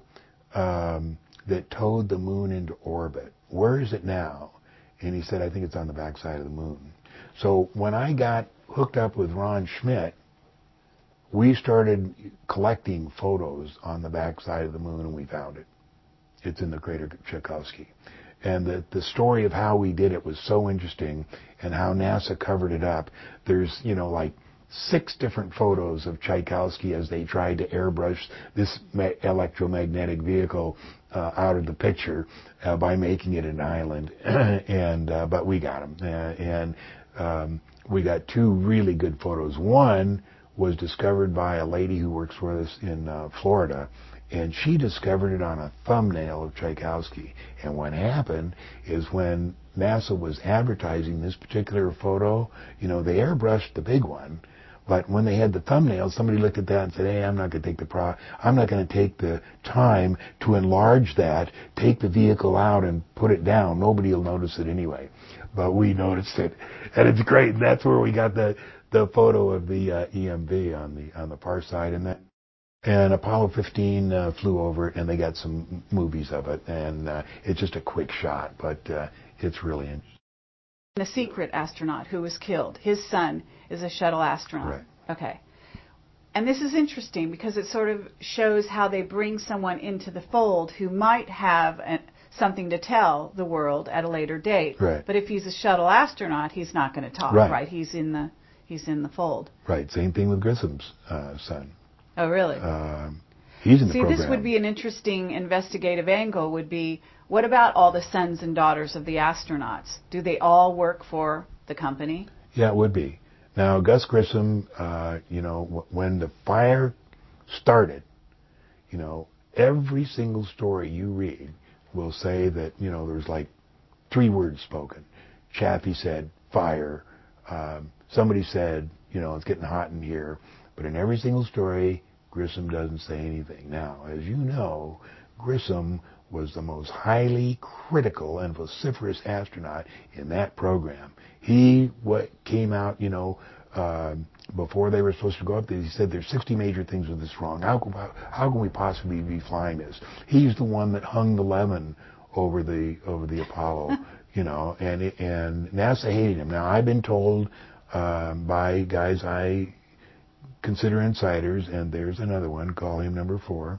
that towed the moon into orbit, where is it now?" And he said, "I think it's on the backside of the moon." So when I got hooked up with Ron Schmidt, we started collecting photos on the backside of the moon, and we found it. It's in the crater Tchaikovsky. And the story of how we did it was so interesting, and how NASA covered it up. There's, like 6 different photos of Tchaikovsky as they tried to airbrush this electromagnetic vehicle out of the picture by making it an island. But we got them. And we got 2 really good photos. One was discovered by a lady who works for us in Florida, and she discovered it on a thumbnail of Tchaikovsky. And what happened is, when NASA was advertising this particular photo, they airbrushed the big one, but when they had the thumbnail, somebody looked at that and said, "Hey, I'm not going to take the time to enlarge that, take the vehicle out and put it down. Nobody will notice it anyway." But we noticed it, and it's great. And that's where we got the photo of the EMV on the far side, and Apollo 15 flew over it, and they got some movies of it, and it's just a quick shot, but it's really interesting. The secret astronaut who was killed, his son is a shuttle astronaut. Right. Okay. And this is interesting, because it sort of shows how they bring someone into the fold who might have something to tell the world at a later date. Right. But if he's a shuttle astronaut, he's not going to talk, right? He's in the fold. Right. Same thing with Grissom's son. Oh, really? He's in the program. See, this would be an interesting investigative angle, would be, what about all the sons and daughters of the astronauts? Do they all work for the company? Yeah, it would be. Now, Gus Grissom, when the fire started, every single story you read will say that, there's like 3 words spoken. Chaffee said, "Fire." Somebody said, "It's getting hot in here." But in every single story, Grissom doesn't say anything. Now, as you know, Grissom was the most highly critical and vociferous astronaut in that program. He came out, before they were supposed to go up there. He said, "There's 60 major things with this wrong. How can we possibly be flying this?" He's the one that hung the lemon over the Apollo, and NASA hated him. Now, I've been told by guys I consider insiders, and there's another one, call him number 4,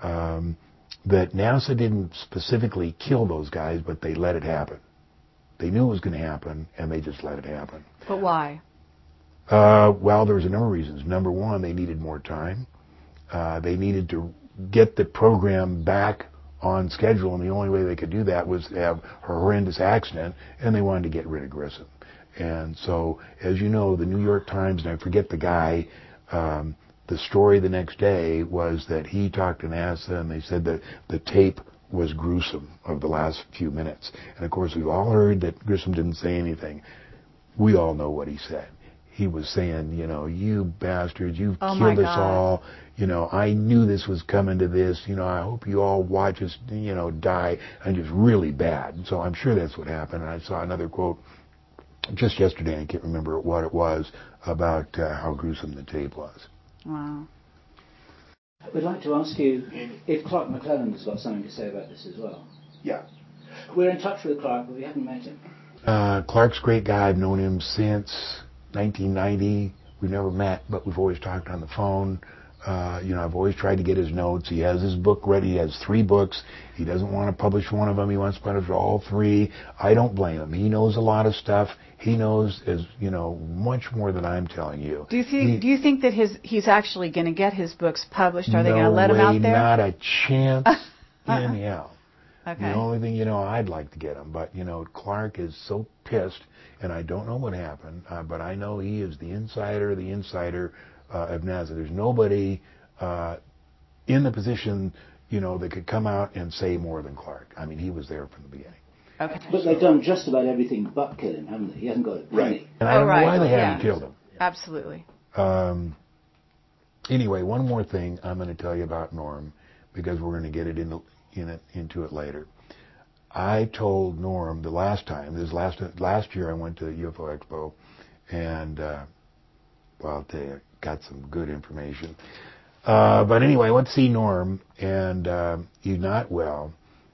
that NASA didn't specifically kill those guys, but they let it happen. They knew it was going to happen, and they just let it happen. But why? Well, there was a number of reasons. Number 1, they needed more time. They needed to get the program back on schedule, and the only way they could do that was to have a horrendous accident, and they wanted to get rid of Grissom. And so, as you know, the New York Times, and I forget the guy, the story the next day was that he talked to NASA, and they said that the tape was gruesome of the last few minutes. And of course, we've all heard that Grissom didn't say anything. We all know what he said. he was saying, you know, you bastards, you've Oh my killed us God. all. You know, I knew this was coming to this. You know, I hope you all watch us, you know, die. And just really bad. And so I'm sure that's what happened. And I saw another quote just yesterday, I can't remember what it was, about how gruesome the tape was. Wow. We'd like to ask you if Clark McClelland has got something to say about this as well. Yeah. We're in touch with Clark, but we haven't met him. Clark's a great guy. I've known him since 1990. We've never met, but we've always talked on the phone. You know, I've always tried to get his notes. He has his book ready. He has 3 books. He doesn't want to publish one of them. He wants to publish all 3. I don't blame him. He knows a lot of stuff. He knows, as you know, much more than I'm telling you. Do you think that he's actually going to get his books published? Are they going to let him out there? Not a chance in hell. Okay. The only thing, you know, I'd like to get him, but, you know, Clark is so pissed, and I don't know what happened, but I know he is the insider of NASA. There's nobody in the position, you know, that could come out and say more than Clark. I mean, he was there from the beginning. Okay. But they've done just about everything but kill him, haven't they? He hasn't got a penny. Right. And I don't know why they haven't killed him. Absolutely. Anyway, one more thing I'm going to tell you about Norm, because we're going to get it into it later. I told Norm the last time, last year I went to the UFO Expo, and well, I'll tell you, got some good information. But anyway, I went to see Norm, and he's not well,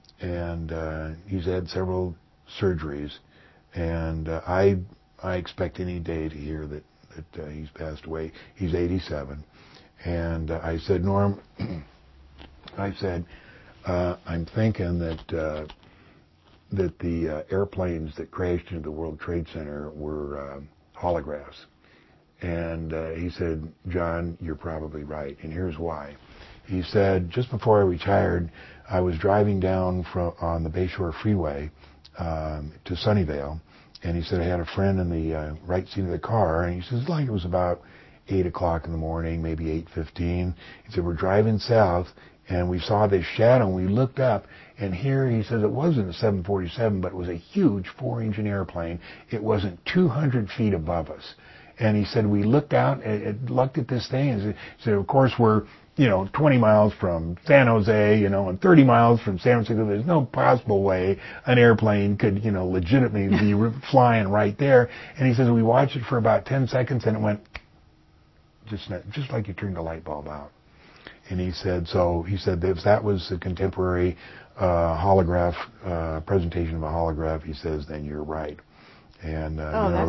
and he's had several surgeries, and I expect any day to hear that he's passed away. He's 87, and I said, Norm, I said, I'm thinking that the airplanes that crashed into the World Trade Center were holographs. And he said, John, you're probably right, and here's why. He said, just before I retired, I was driving down on the Bayshore Freeway to Sunnyvale, and he said I had a friend in the right seat of the car, and he says, like it was about 8 o'clock in the morning, maybe 8:15. He said, we're driving south, and we saw this shadow, and we looked up, and here, he says, it wasn't a 747, but it was a huge 4-engine airplane. It wasn't 200 feet above us. And he said, we looked out and looked at this thing, and he said, of course, we're, 20 miles from San Jose, and 30 miles from San Francisco. There's no possible way an airplane could, legitimately be flying right there. And he says, we watched it for about 10 seconds, and it went just like you turned a light bulb out. And he said, if that was a contemporary holograph, presentation of a holograph, he says, then you're right. And,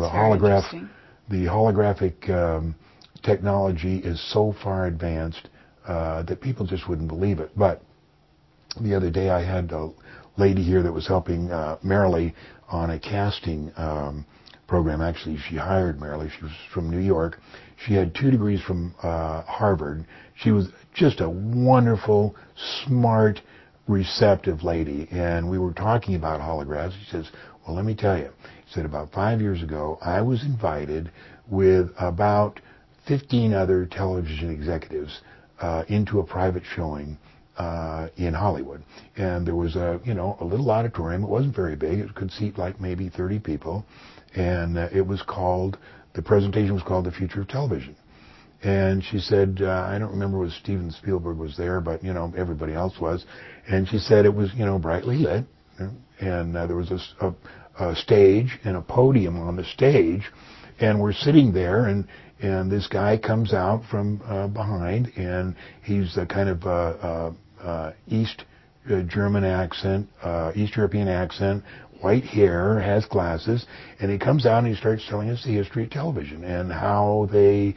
the holographic technology is so far advanced that people just wouldn't believe it. But the other day I had a lady here that was helping Marilee on a casting program. Actually, she hired Marilee. She was from New York. She had 2 degrees from Harvard. She was just a wonderful, smart, receptive lady. And we were talking about holographs. She says, well, let me tell you. He said, about 5 years ago, I was invited with about 15 other television executives into a private showing in Hollywood. And there was a little auditorium. It wasn't very big. It could seat like maybe 30 people. And the presentation was called The Future of Television. And she said, I don't remember if Steven Spielberg was there, but, everybody else was. And she said it was, brightly lit. And there was a stage and a podium on the stage. And we're sitting there, and this guy comes out from behind, and he's a kind of East German accent, East European accent, white hair, has glasses, and he comes out and he starts telling us the history of television and how they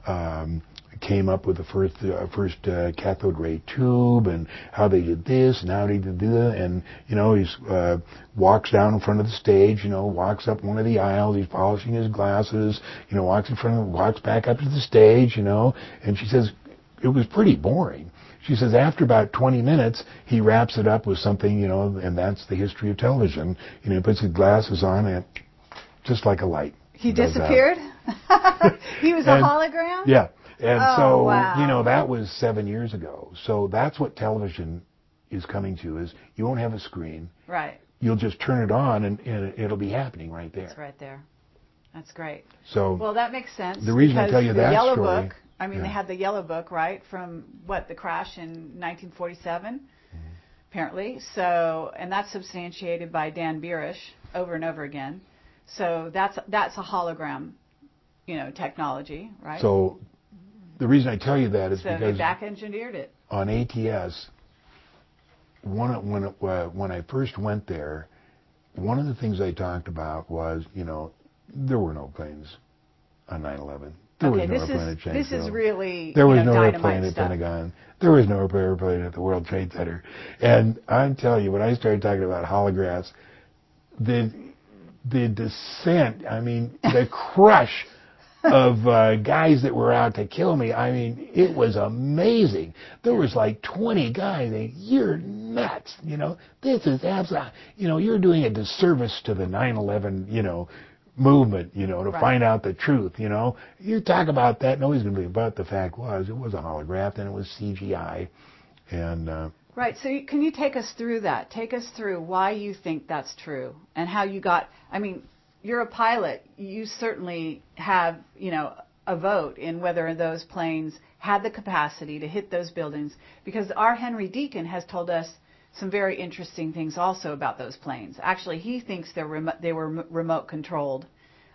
came up with the first cathode ray tube, and how they did this and how they did that, and he walks down in front of the stage, walks up one of the aisles, he's polishing his glasses, walks back up to the stage, and she says it was pretty boring. She says after about 20 minutes, he wraps it up with something, and that's the history of television. He puts his glasses on, and just like a light. He disappeared? He was a hologram? Yeah. And wow. That was 7 years ago. So that's what television is coming to, is you won't have a screen. Right. You'll just turn it on, and it'll be happening right there. It's right there. That's great. So Well, that makes sense. the reason I because tell you the that Yellow story, Book, I mean, yeah. they had the Yellow Book, right, from the crash in 1947, apparently. So, and that's substantiated by Dan Birish over and over again. So that's a hologram, technology, right? So the reason I tell you that is so they because back engineered it. on ATS, when I first went there, one of the things I talked about was, there were no planes on 9/11. There was no airplane at Shanksville. This is really there was no dynamite airplane at stuff. Pentagon. There was no airplane at the World Trade Center. And I'm telling you, when I started talking about holographs, the descent, I mean, the crush of guys that were out to kill me, I mean, it was amazing. There was like 20 guys saying, "You're nuts, this is absolutely, you're doing a disservice to the 9/11, movement, to Right. find out the truth, You talk about that, nobody's going to believe. But the fact was, it was a holograph and it was CGI. And right. So can you take us through that? Take us through why you think that's true and how you got. I mean, you're a pilot. You certainly have, a vote in whether those planes had the capacity to hit those buildings. Because our Henry Deacon has told us some very interesting things also about those planes. Actually, he thinks they were remote controlled.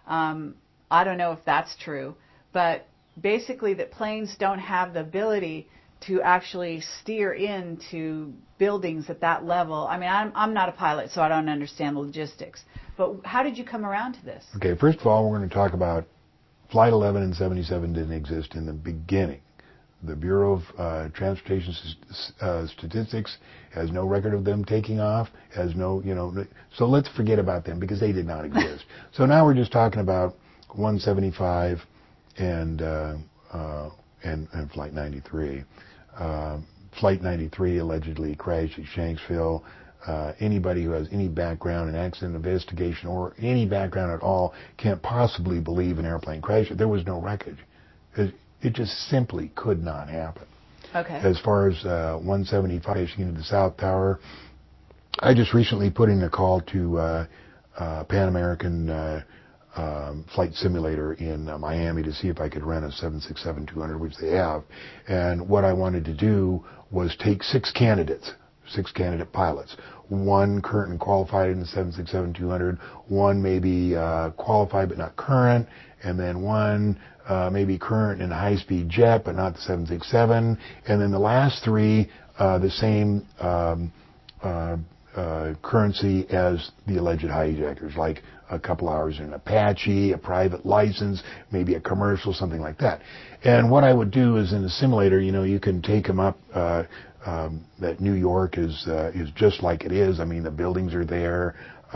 I don't know if that's true, but basically that planes don't have the ability to actually steer into buildings at that level. I mean, I'm not a pilot, so I don't understand the logistics. But how did you come around to this? Okay, first of all, we're going to talk about Flight 11 and 77 didn't exist in the beginning. The Bureau of Transportation Statistics has no record of them taking off, has no, so let's forget about them because they did not exist. So now we're just talking about 175 and Flight 93. Flight 93 allegedly crashed at Shanksville. Anybody who has any background in accident investigation or any background at all can't possibly believe an airplane crashed. There was no wreckage. It just simply could not happen. Okay. As far as 175 crashing into the South Tower, I just recently put in a call to Pan American flight simulator in Miami to see if I could rent a 767-200, which they have. And what I wanted to do was take six candidate pilots. One current and qualified in the 767-200, one maybe qualified but not current, and then one maybe current in a high-speed jet but not the 767, and then the last three the same currency as the alleged hijackers, like a couple hours in an Apache, a private license, maybe a commercial, something like that. And what I would do is in the simulator, you can take them up. That New York is just like it is. I mean, the buildings are there,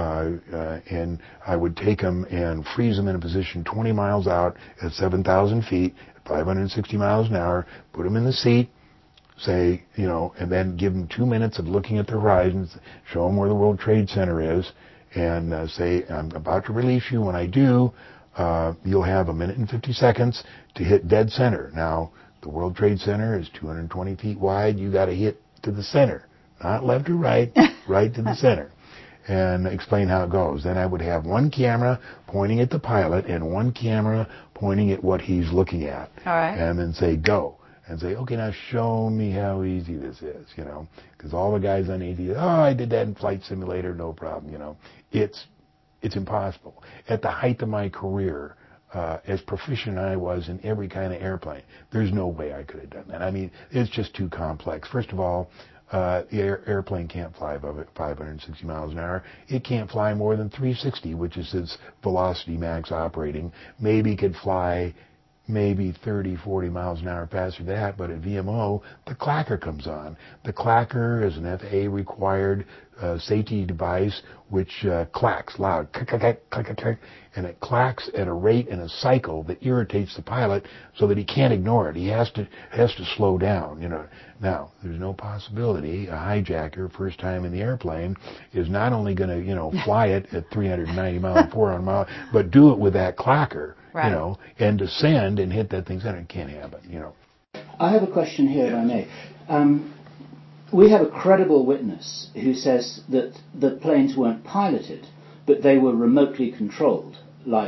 and I would take them and freeze them in a position 20 miles out at 7,000 feet, 560 miles an hour, put them in the seat, say, and then give them 2 minutes of looking at the horizons, show them where the World Trade Center is, and say, I'm about to release you. When I do, you'll have 1 minute and 50 seconds to hit dead center. Now, the World Trade Center is 220 feet wide. You got to hit to the center, not left or right, right to the center, and explain how it goes. Then I would have one camera pointing at the pilot and one camera pointing at what he's looking at. All right. And then say, go. And say, okay, now show me how easy this is, because all the guys on AT, I did that in Flight Simulator, no problem, It's impossible. At the height of my career, as proficient I was in every kind of airplane, there's no way I could have done that. I mean, it's just too complex. First of all, the airplane can't fly above 560 miles an hour. It can't fly more than 360, which is its velocity max operating. Maybe it could fly maybe 30, 40 miles an hour faster than that, but at VMO, the clacker comes on. The clacker is an FAA-required safety device which clacks loud, click, click, click, click, click, and it clacks at a rate and a cycle that irritates the pilot so that he can't ignore it. He has to slow down, Now, there's no possibility a hijacker, first time in the airplane, is not only going to, fly it at 390 miles, 400 miles, but do it with that clacker. Right. And descend and hit that thing center. It can't happen, I have a question here, if I may. We have a credible witness who says that the planes weren't piloted, but they were remotely controlled, like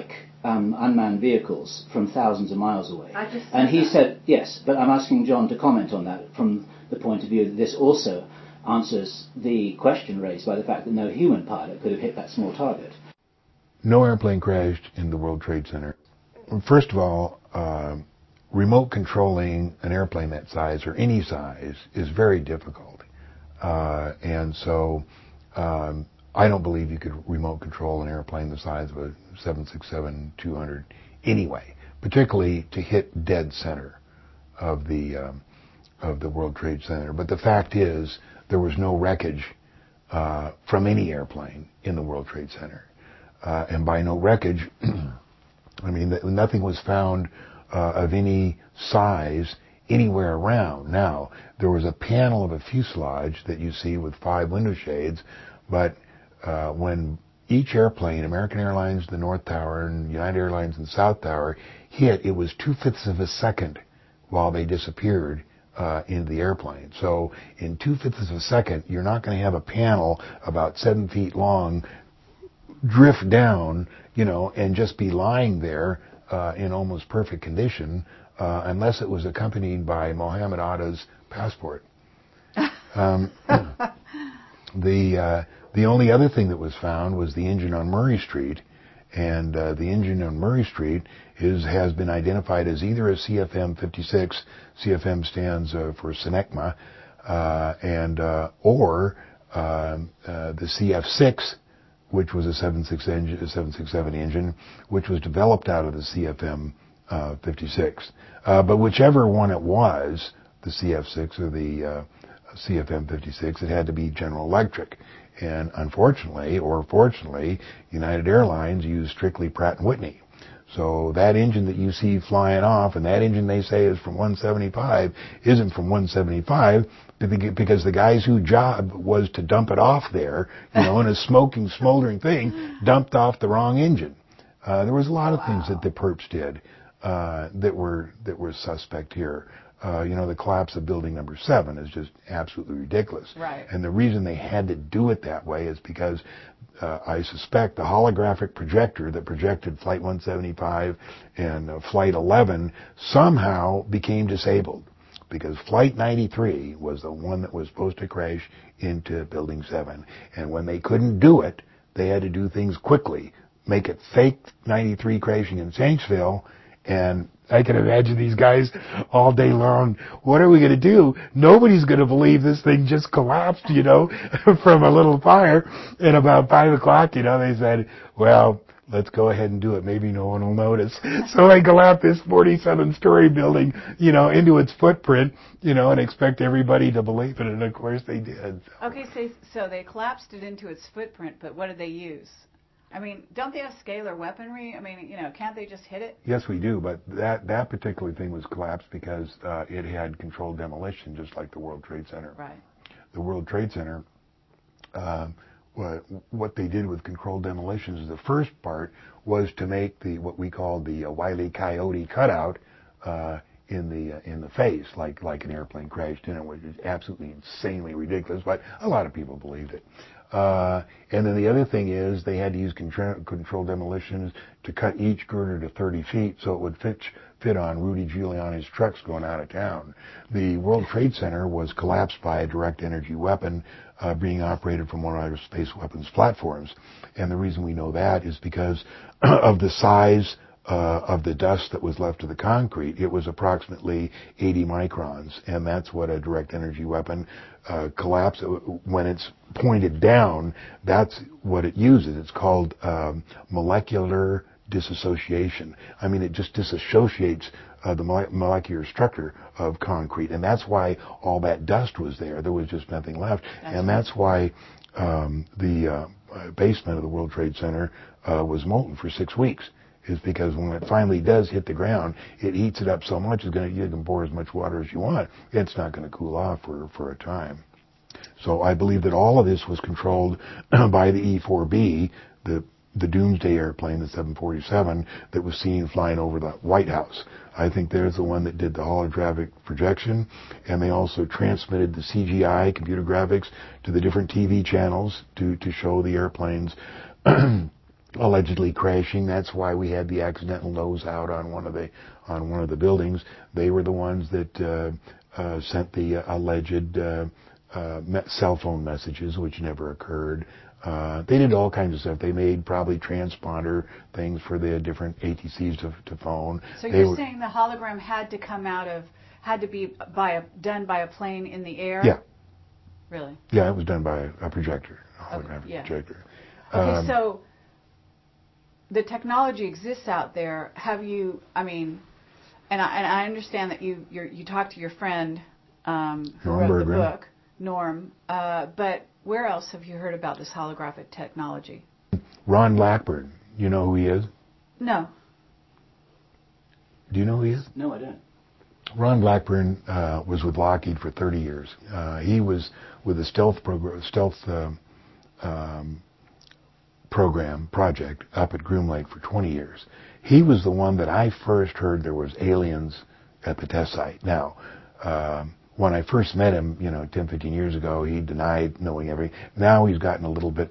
unmanned vehicles from thousands of miles away. And he said, yes, but I'm asking John to comment on that from the point of view that this also answers the question raised by the fact that no human pilot could have hit that small target. No airplane crashed in the World Trade Center. First of all, remote controlling an airplane that size, or any size, is very difficult. And so I don't believe you could remote control an airplane the size of a 767-200 anyway, particularly to hit dead center of the World Trade Center. But the fact is, there was no wreckage from any airplane in the World Trade Center. And by no wreckage, I mean that nothing was found of any size anywhere around. Now, there was a panel of a fuselage that you see with 5 window shades, but when each airplane, American Airlines, the North Tower, and United Airlines, and South Tower, hit, it was 2/5 of a second while they disappeared into the airplane. So in 2/5 of a second, you're not going to have a panel about 7 feet long drift down, and just be lying there in almost perfect condition, unless it was accompanied by Mohammed Atta's passport. The only other thing that was found was the engine on Murray Street, and the engine on Murray Street has been identified as either a CFM56. CFM stands for Senecma, or the CF6, which was a 767 engine, which was developed out of the CFM 56. But whichever one it was, the CF6 or the CFM 56, it had to be General Electric. And unfortunately, or fortunately, United Airlines used strictly Pratt & Whitney. So that engine that you see flying off, and that engine they say is from 175, isn't from 175, because the guys whose job was to dump it off there, in a smoking, smoldering thing, dumped off the wrong engine. There was a lot of things that the perps did that were suspect here. The collapse of building number 7 is just absolutely ridiculous. Right. And the reason they had to do it that way is because I suspect the holographic projector that projected Flight 175 and Flight 11 somehow became disabled, because Flight 93 was the one that was supposed to crash into Building 7. And when they couldn't do it, they had to do things quickly, make it fake 93 crashing in Saintsville. And I can imagine these guys all day long, what are we going to do? Nobody's going to believe this thing just collapsed, from a little fire. And about 5 o'clock, they said, well, let's go ahead and do it. Maybe no one will notice. So they collapsed this 47-story building, into its footprint, and expect everybody to believe it. And of course they did. Okay, so they collapsed it into its footprint, but what did they use? I mean, don't they have scalar weaponry? I mean, can't they just hit it? Yes, we do, but that particular thing was collapsed because it had controlled demolition, just like the World Trade Center. Right. The World Trade Center, what they did with controlled demolitions is the first part was to make what we call the Wile E. Coyote cutout in the face, like an airplane crashed in it, which is absolutely insanely ridiculous, but a lot of people believed it. And then the other thing is they had to use controlled demolitions to cut each girder to 30 feet so it would fit on Rudy Giuliani's trucks going out of town. The World Trade Center was collapsed by a direct energy weapon being operated from one of our space weapons platforms. And the reason we know that is because of the size of the dust that was left of the concrete. It was approximately 80 microns, and that's what a direct energy weapon collapse, when it's pointed down, that's what it uses. It's called molecular disassociation. I mean, it just disassociates the molecular structure of concrete, and that's why all that dust was there. There was just nothing left, and that's why the basement of the World Trade Center was molten for 6 weeks. Is because when it finally does hit the ground, it heats it up so much you can pour as much water as you want. It's not going to cool off for a time. So I believe that all of this was controlled by the E-4B, the Doomsday airplane, the 747, that was seen flying over the White House. I think there's the one that did the holographic projection, and they also transmitted the CGI, computer graphics, to the different TV channels to show the airplanes allegedly crashing. That's why we had the accidental nose out on one of the buildings. They were the ones that sent the alleged cell phone messages, which never occurred. They did all kinds of stuff. They made probably transponder things for the different ATCs to phone. So you're saying the hologram had to be done by a plane in the air? Yeah. Really? Yeah, it was done by a projector, a holographic projector. Okay, so the technology exists out there. Have you? I mean, and I understand that you talked to your friend who wrote the book, Norm. But where else have you heard about this holographic technology? Ron Blackburn. You know who he is? No. Do you know who he is? No, I don't. Ron Blackburn was with Lockheed for 30 years. He was with the stealth project up at Groom Lake for 20 years. He was the one that I first heard there was aliens at the test site. Now, when I first met him, 10, 15 years ago, he denied knowing everything. Now he's gotten a little bit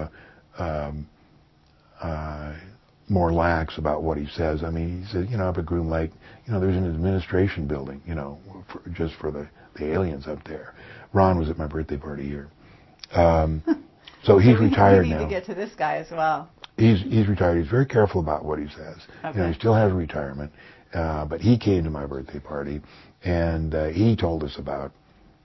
more lax about what he says. I mean, he said, up at Groom Lake, there's an administration building, just for the aliens up there. Ron was at my birthday party here. So he's retired now. We need to get to this guy as well. He's retired. He's very careful about what he says. Okay. He still has retirement, but he came to my birthday party, and he told us about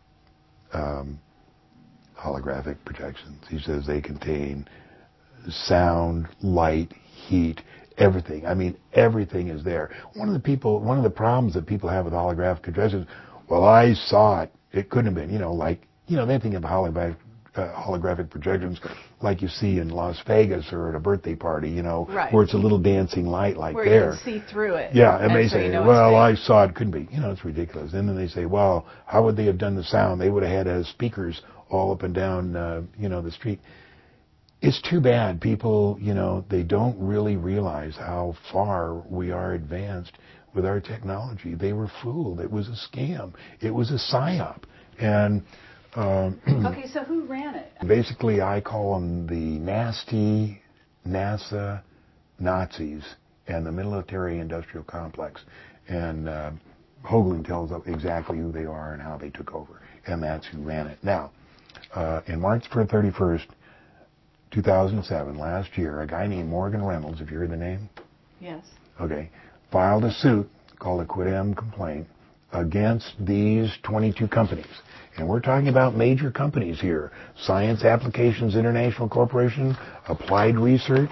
holographic projections. He says they contain sound, light, heat, everything. I mean, everything is there. One of the problems that people have with holographic projections, well, I saw it. It couldn't have been, they think of holographic projections like you see in Las Vegas or at a birthday party, right, where it's a little dancing light like where there. You can see through it. Yeah, and they so say, well, I saw it. Couldn't be. It's ridiculous. And then they say, well, how would they have done the sound? They would have had speakers all up and down, the street. It's too bad people, they don't really realize how far we are advanced with our technology. They were fooled. It was a scam. It was a psyop. And okay, so who ran it? Basically, I call them the nasty NASA Nazis and the military-industrial complex. And Hoagland tells us exactly who they are and how they took over. And that's who ran it. Now, in March 31st, 2007, last year, a guy named Morgan Reynolds, have you heard the name? Yes. Okay. Filed a suit called a quit-em complaint against these 22 companies. And we're talking about major companies here. Science Applications International Corporation, Applied Research,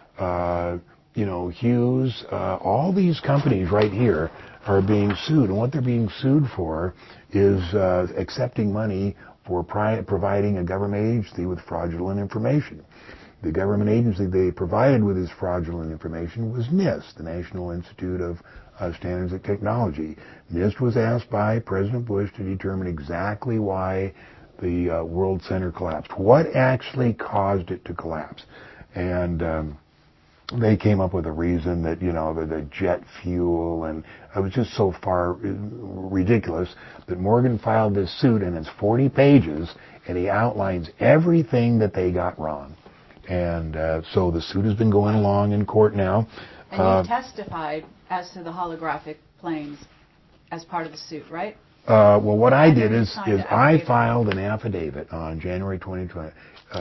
Hughes, all these companies right here are being sued. And what they're being sued for is accepting money for providing a government agency with fraudulent information. The government agency they provided with this fraudulent information was NIST, the National Institute of Standards and Technology. NIST was asked by President Bush to determine exactly why the World Center collapsed. What actually caused it to collapse? And they came up with a reason that, the jet fuel, and it was just so far ridiculous that Morgan filed this suit, and it's 40 pages, and he outlines everything that they got wrong. And so the suit has been going along in court now. And you testified as to the holographic planes as part of the suit, right? Well, what I did is I filed an affidavit on January 28th,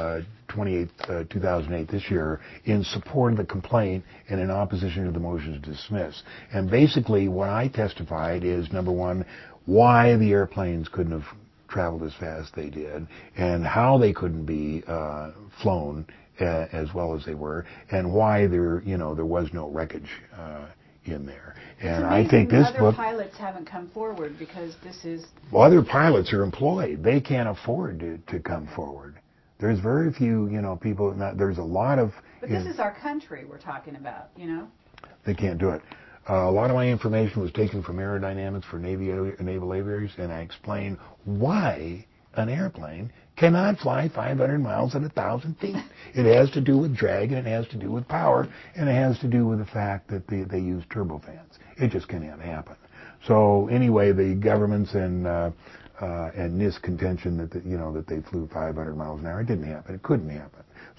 2008, this year, in support of the complaint and in opposition to the motion to dismiss. And basically what I testified is, number one, why the airplanes couldn't have traveled as fast as they did, and how they couldn't be flown as well as they were, and why there was no wreckage in there. And I think this book... Other pilots haven't come forward because this is... Well, other pilots are employed. They can't afford to come forward. There's very few, people... There's a lot of... But this is our country we're talking about, They can't do it. A lot of my information was taken from Aerodynamics for Naval Aviators, and I explained why an airplane cannot fly 500 miles at 1,000 feet. It has to do with drag, and it has to do with power, and it has to do with the fact that they use turbofans. It just can't happen. So anyway, the governments and NIST contention that they flew 500 miles an hour, it didn't happen. It couldn't happen.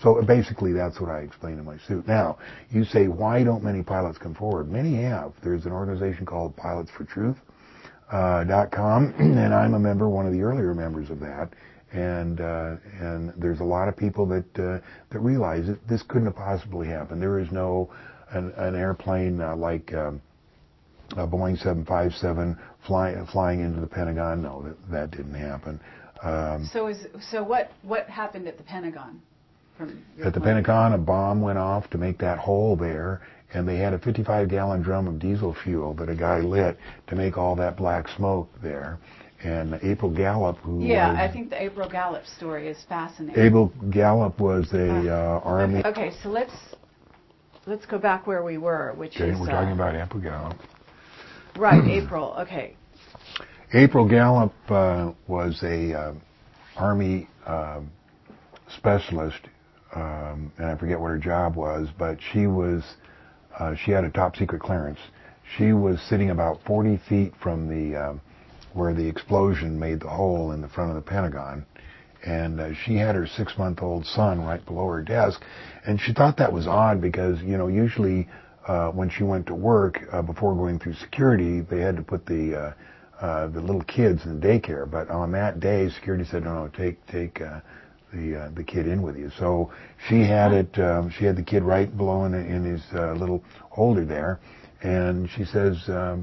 So basically, that's what I explained in my suit. Now, you say, why don't many pilots come forward? Many have. There's an organization called pilotsfortruth.com, and I'm a member, one of the earlier members of that. And there's a lot of people that realize that this couldn't have possibly happened. There is no an airplane like a Boeing 757 flying into the Pentagon. No, that didn't happen. So what happened at the Pentagon? At the Pentagon, a bomb went off to make that hole there, and they had a 55-gallon drum of diesel fuel that a guy lit to make all that black smoke there. And April Gallup, I think the April Gallup story is fascinating. April Gallup was a Army. Okay, so let's go back where we were, which is we're talking about April Gallup. Right, April. Okay. April Gallup was a Army specialist, and I forget what her job was, but she had a top secret clearance. She was sitting about 40 feet from the where the explosion made the hole in the front of the Pentagon, and she had her 6-month-old son right below her desk, and she thought that was odd because usually when she went to work before going through security, they had to put the little kids in daycare, but on that day, security said, no, take the kid in with you. So she had it. She had the kid right below in his little holder there, and she says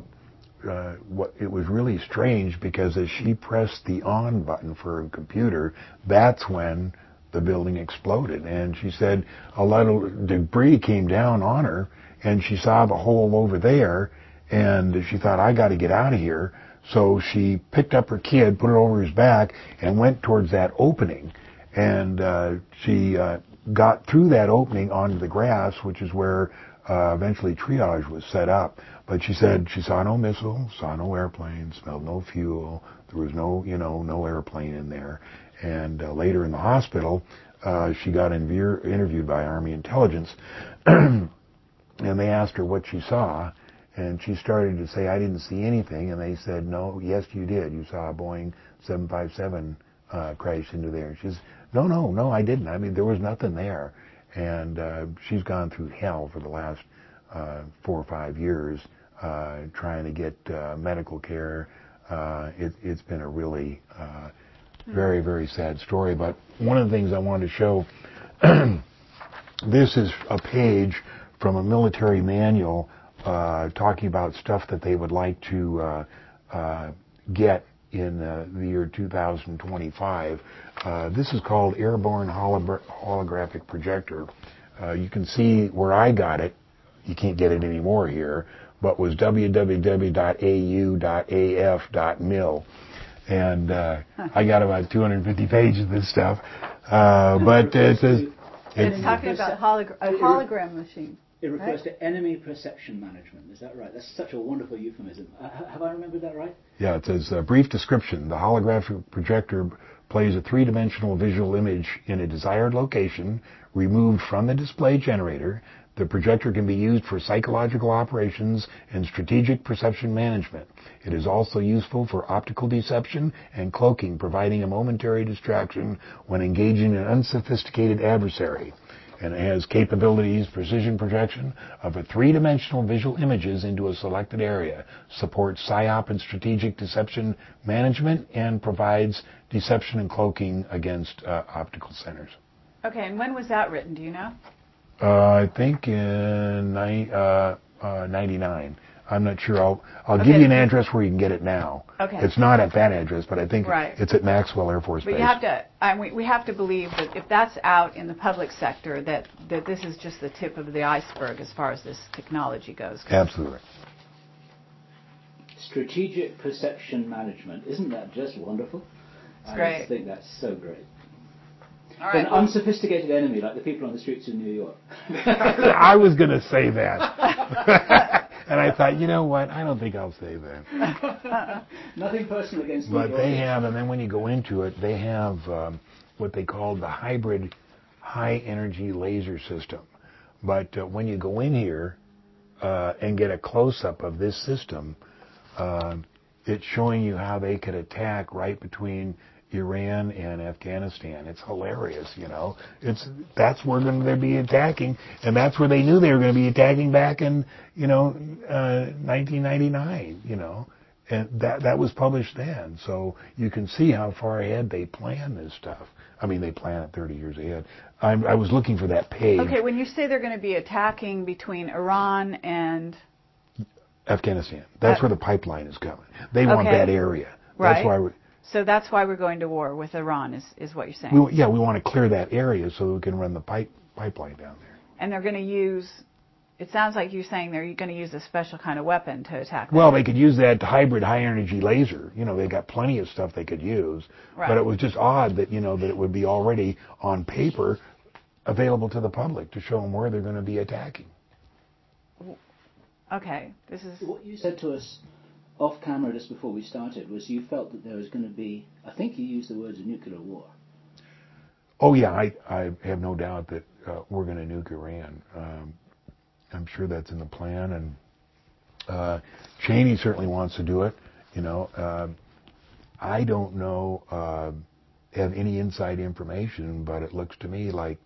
it was really strange because as she pressed the on button for her computer, that's when the building exploded. And she said a lot of debris came down on her, and she saw the hole over there, and she thought, I got to get out of here. So she picked up her kid, put it over his back, and went towards that opening. And she got through that opening onto the grass, which is where eventually triage was set up. But she said she saw no missile, saw no airplane, smelled no fuel. There was no airplane in there. And later in the hospital, she got interviewed by Army intelligence, and they asked her what she saw. And she started to say, I didn't see anything. And they said, no, yes, you did. You saw a Boeing 757 crash into there. She says, no, I didn't. I mean, there was nothing there. And she's gone through hell for the last 4 or 5 years trying to get medical care. It's been a really very, very sad story. But one of the things I wanted to show, this is a page from a military manual talking about stuff that they would like to get in the year 2025. This is called Airborne Holographic Projector. You can see where I got it. You can't get it anymore here, but was www.au.af.mil. And I got about 250 pages of this stuff. But it says... It's talking about a hologram machine. It refers to enemy perception management. Is that right? That's such a wonderful euphemism. Have I remembered that right? Yeah, it says, brief description. The holographic projector plays a 3-dimensional visual image in a desired location, removed from the display generator. The projector can be used for psychological operations and strategic perception management. It is also useful for optical deception and cloaking, providing a momentary distraction when engaging an unsophisticated adversary. And it has capabilities, precision projection of a 3-dimensional visual images into a selected area, supports PSYOP and strategic deception management, and provides deception and cloaking against optical centers. Okay, and when was that written? Do you know? I think in 99. I'm not sure. I'll give you an address where you can get it now. Okay. It's not at that address, but I think it's at Maxwell Air Force Base. But you have to, we have to believe that if that's out in the public sector, that this is just the tip of the iceberg as far as this technology goes. Absolutely. Strategic perception management. Isn't that just wonderful? It's great. I just think that's so great. All For right. an unsophisticated enemy like the people on the streets of New York. I was going to say that. And I thought, you know what? I don't think I'll say that. Nothing personal against But New they York. have, and then when you go into it, they have what they call the hybrid high-energy laser system. But when you go in here and get a close-up of this system, it's showing you how they could attack right between Iran and Afghanistan. It's hilarious, you know. That's where they'll be attacking, and that's where they knew they were going to be attacking back in, 1999, and that was published then. So you can see how far ahead they plan this stuff. I mean, they plan it 30 years ahead. I was looking for that page. Okay, when you say they're going to be attacking between Iran and Afghanistan, that's where the pipeline is coming. They want that area. That's right. So that's why we're going to war with Iran, is what you're saying. We want to clear that area so we can run the pipeline down there. And they're going to use, it sounds like you're saying they're going to use a special kind of weapon to attack. Well, they could use that hybrid high-energy laser. They got plenty of stuff they could use. Right. But it was just odd that, that it would be already on paper available to the public to show them where they're going to be attacking. Okay, this is... What you said to us off camera just before we started was you felt that there was going to be, I think you used the words nuclear war. Oh yeah, I have no doubt that we're going to nuke Iran. I'm sure that's in the plan, and Cheney certainly wants to do it. I don't know, have any inside information, but it looks to me like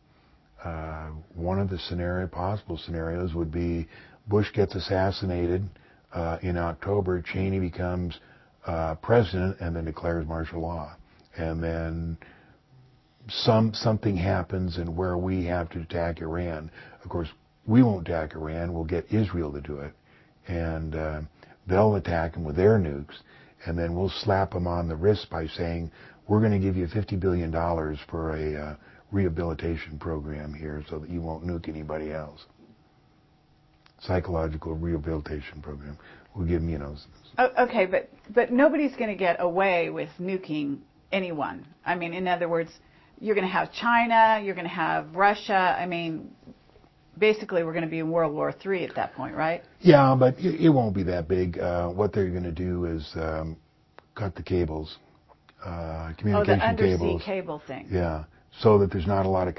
one of the possible scenarios would be Bush gets assassinated in October, Cheney becomes president and then declares martial law. And then something happens and where we have to attack Iran. Of course, we won't attack Iran. We'll get Israel to do it. And they'll attack them with their nukes. And then we'll slap them on the wrist by saying, we're going to give you $50 billion for a rehabilitation program here so that you won't nuke anybody else. Psychological rehabilitation program. We'll give them, Okay, but nobody's going to get away with nuking anyone. I mean, in other words, you're going to have China, you're going to have Russia. I mean, basically, we're going to be in World War III at that point, right? Yeah, but it won't be that big. What they're going to do is cut the cables, communication cables. Oh, the undersea cable thing. Yeah, so that there's not a lot of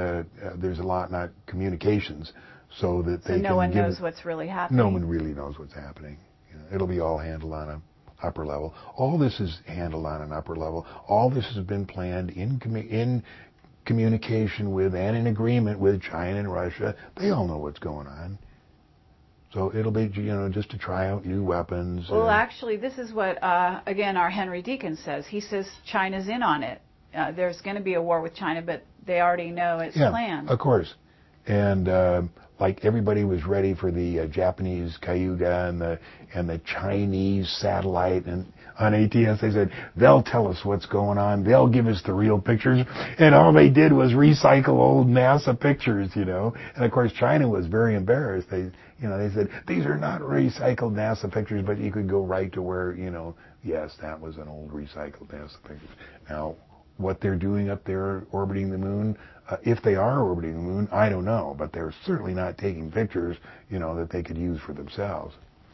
not communications. So that they no one knows what's really happening. No one really knows what's happening. It'll be all handled on an upper level. All this is handled on an upper level. All this has been planned in communication with and in agreement with China and Russia. They all know what's going on. So it'll be, just to try out new weapons. Well, actually, this is what, again, our Henry Deacon says. He says China's in on it. There's going to be a war with China, but they already know it's planned. Of course. And like everybody was ready for the Japanese Kayuga and the Chinese satellite, and on ATS they said they'll tell us what's going on, they'll give us the real pictures, and all they did was recycle old NASA pictures, And of course China was very embarrassed. They said these are not recycled NASA pictures, but you could go right to where yes, that was an old recycled NASA picture. Now, what they're doing up there orbiting the moon, if they are orbiting the moon, I don't know, but they're certainly not taking pictures, that they could use for themselves.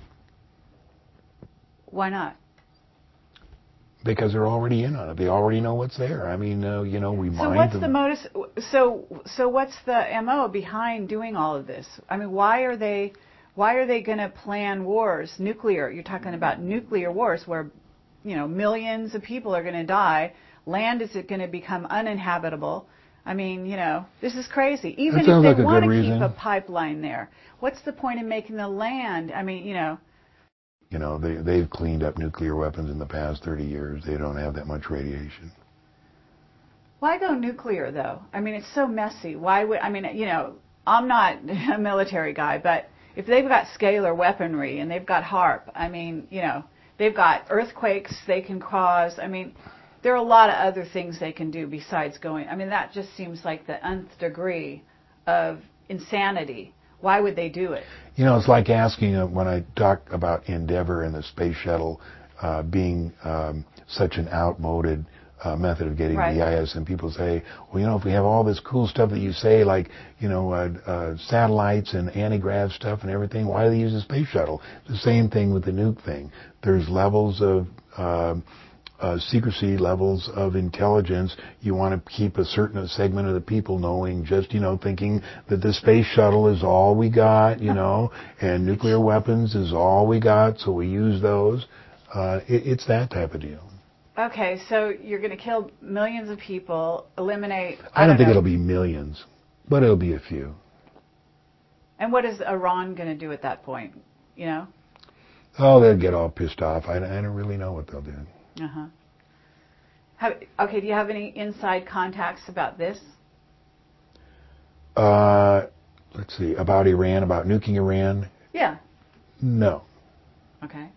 Why not? Because they're already in on it. They already know what's there. I mean, we mind. So what's the modus? So what's the MO behind doing all of this? I mean, why are they going to plan wars, nuclear? You're talking about nuclear wars where, millions of people are going to die. Land is going to become uninhabitable. I mean, this is crazy. Even if they want to keep a pipeline there, what's the point in making the land? I mean, they've cleaned up nuclear weapons in the past 30 years. They don't have that much radiation. Why go nuclear, though? I mean, it's so messy. Why would, I'm not a military guy, but if they've got scalar weaponry and they've got HAARP, I mean, they've got earthquakes they can cause. I mean, there are a lot of other things they can do besides going. I mean, that just seems like the nth degree of insanity. Why would they do it? It's like asking when I talk about Endeavour and the space shuttle being such an outmoded method of getting to the IS, and people say, well, if we have all this cool stuff that you say, like, satellites and anti-grav stuff and everything, why do they use the space shuttle? The same thing with the nuke thing. There's levels of secrecy, levels of intelligence. You want to keep a certain segment of the people knowing, just, thinking that the space shuttle is all we got, and nuclear weapons is all we got, so we use those. It's that type of deal. Okay, so you're going to kill millions of people, eliminate... I don't think know. it'll be millions, but it'll be a few. And what is Iran going to do at that point, you know? Oh, they'll get all pissed off. I don't really know what they'll do. Uh-huh. Okay, do you have any inside contacts about this? Let's see, about Iran, about nuking Iran? Yeah. No. Okay.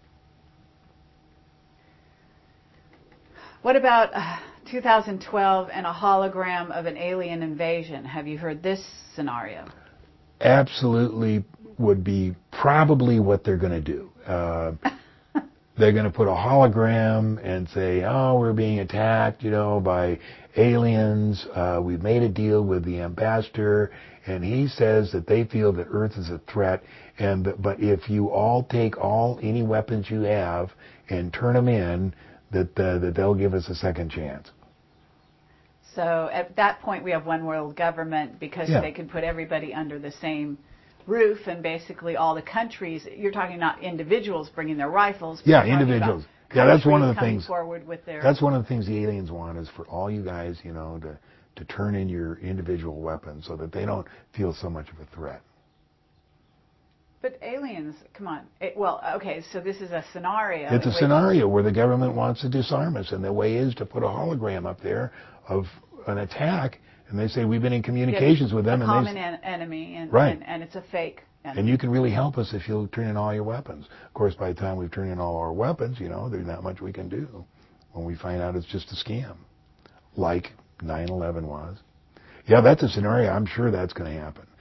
What about 2012 and a hologram of an alien invasion? Have you heard this scenario? Absolutely would be probably what they're going to do. They're going to put a hologram and say, oh, we're being attacked, by aliens. We've made a deal with the ambassador, and he says that they feel that Earth is a threat. But if you all take any weapons you have and turn them in, that they'll give us a second chance. So at that point, we have one world government because they can put everybody under the same roof, and basically all the countries. You're talking not individuals bringing their rifles. Yeah, individuals. Yeah, that's one of the things. Forward with their... That's one of the things the aliens want, is for all you guys, to turn in your individual weapons so that they don't feel so much of a threat. But aliens, come on. Okay, so this is a scenario. It's a scenario where the government wants to disarm us, and the way is to put a hologram up there of an attack, and they say we've been in communications with them. A and common enemy, and it's a fake enemy. And you can really help us if you'll turn in all your weapons. Of course, by the time we've turned in all our weapons, there's not much we can do when we find out it's just a scam, like 9/11 was. Yeah, that's a scenario. I'm sure that's going to happen.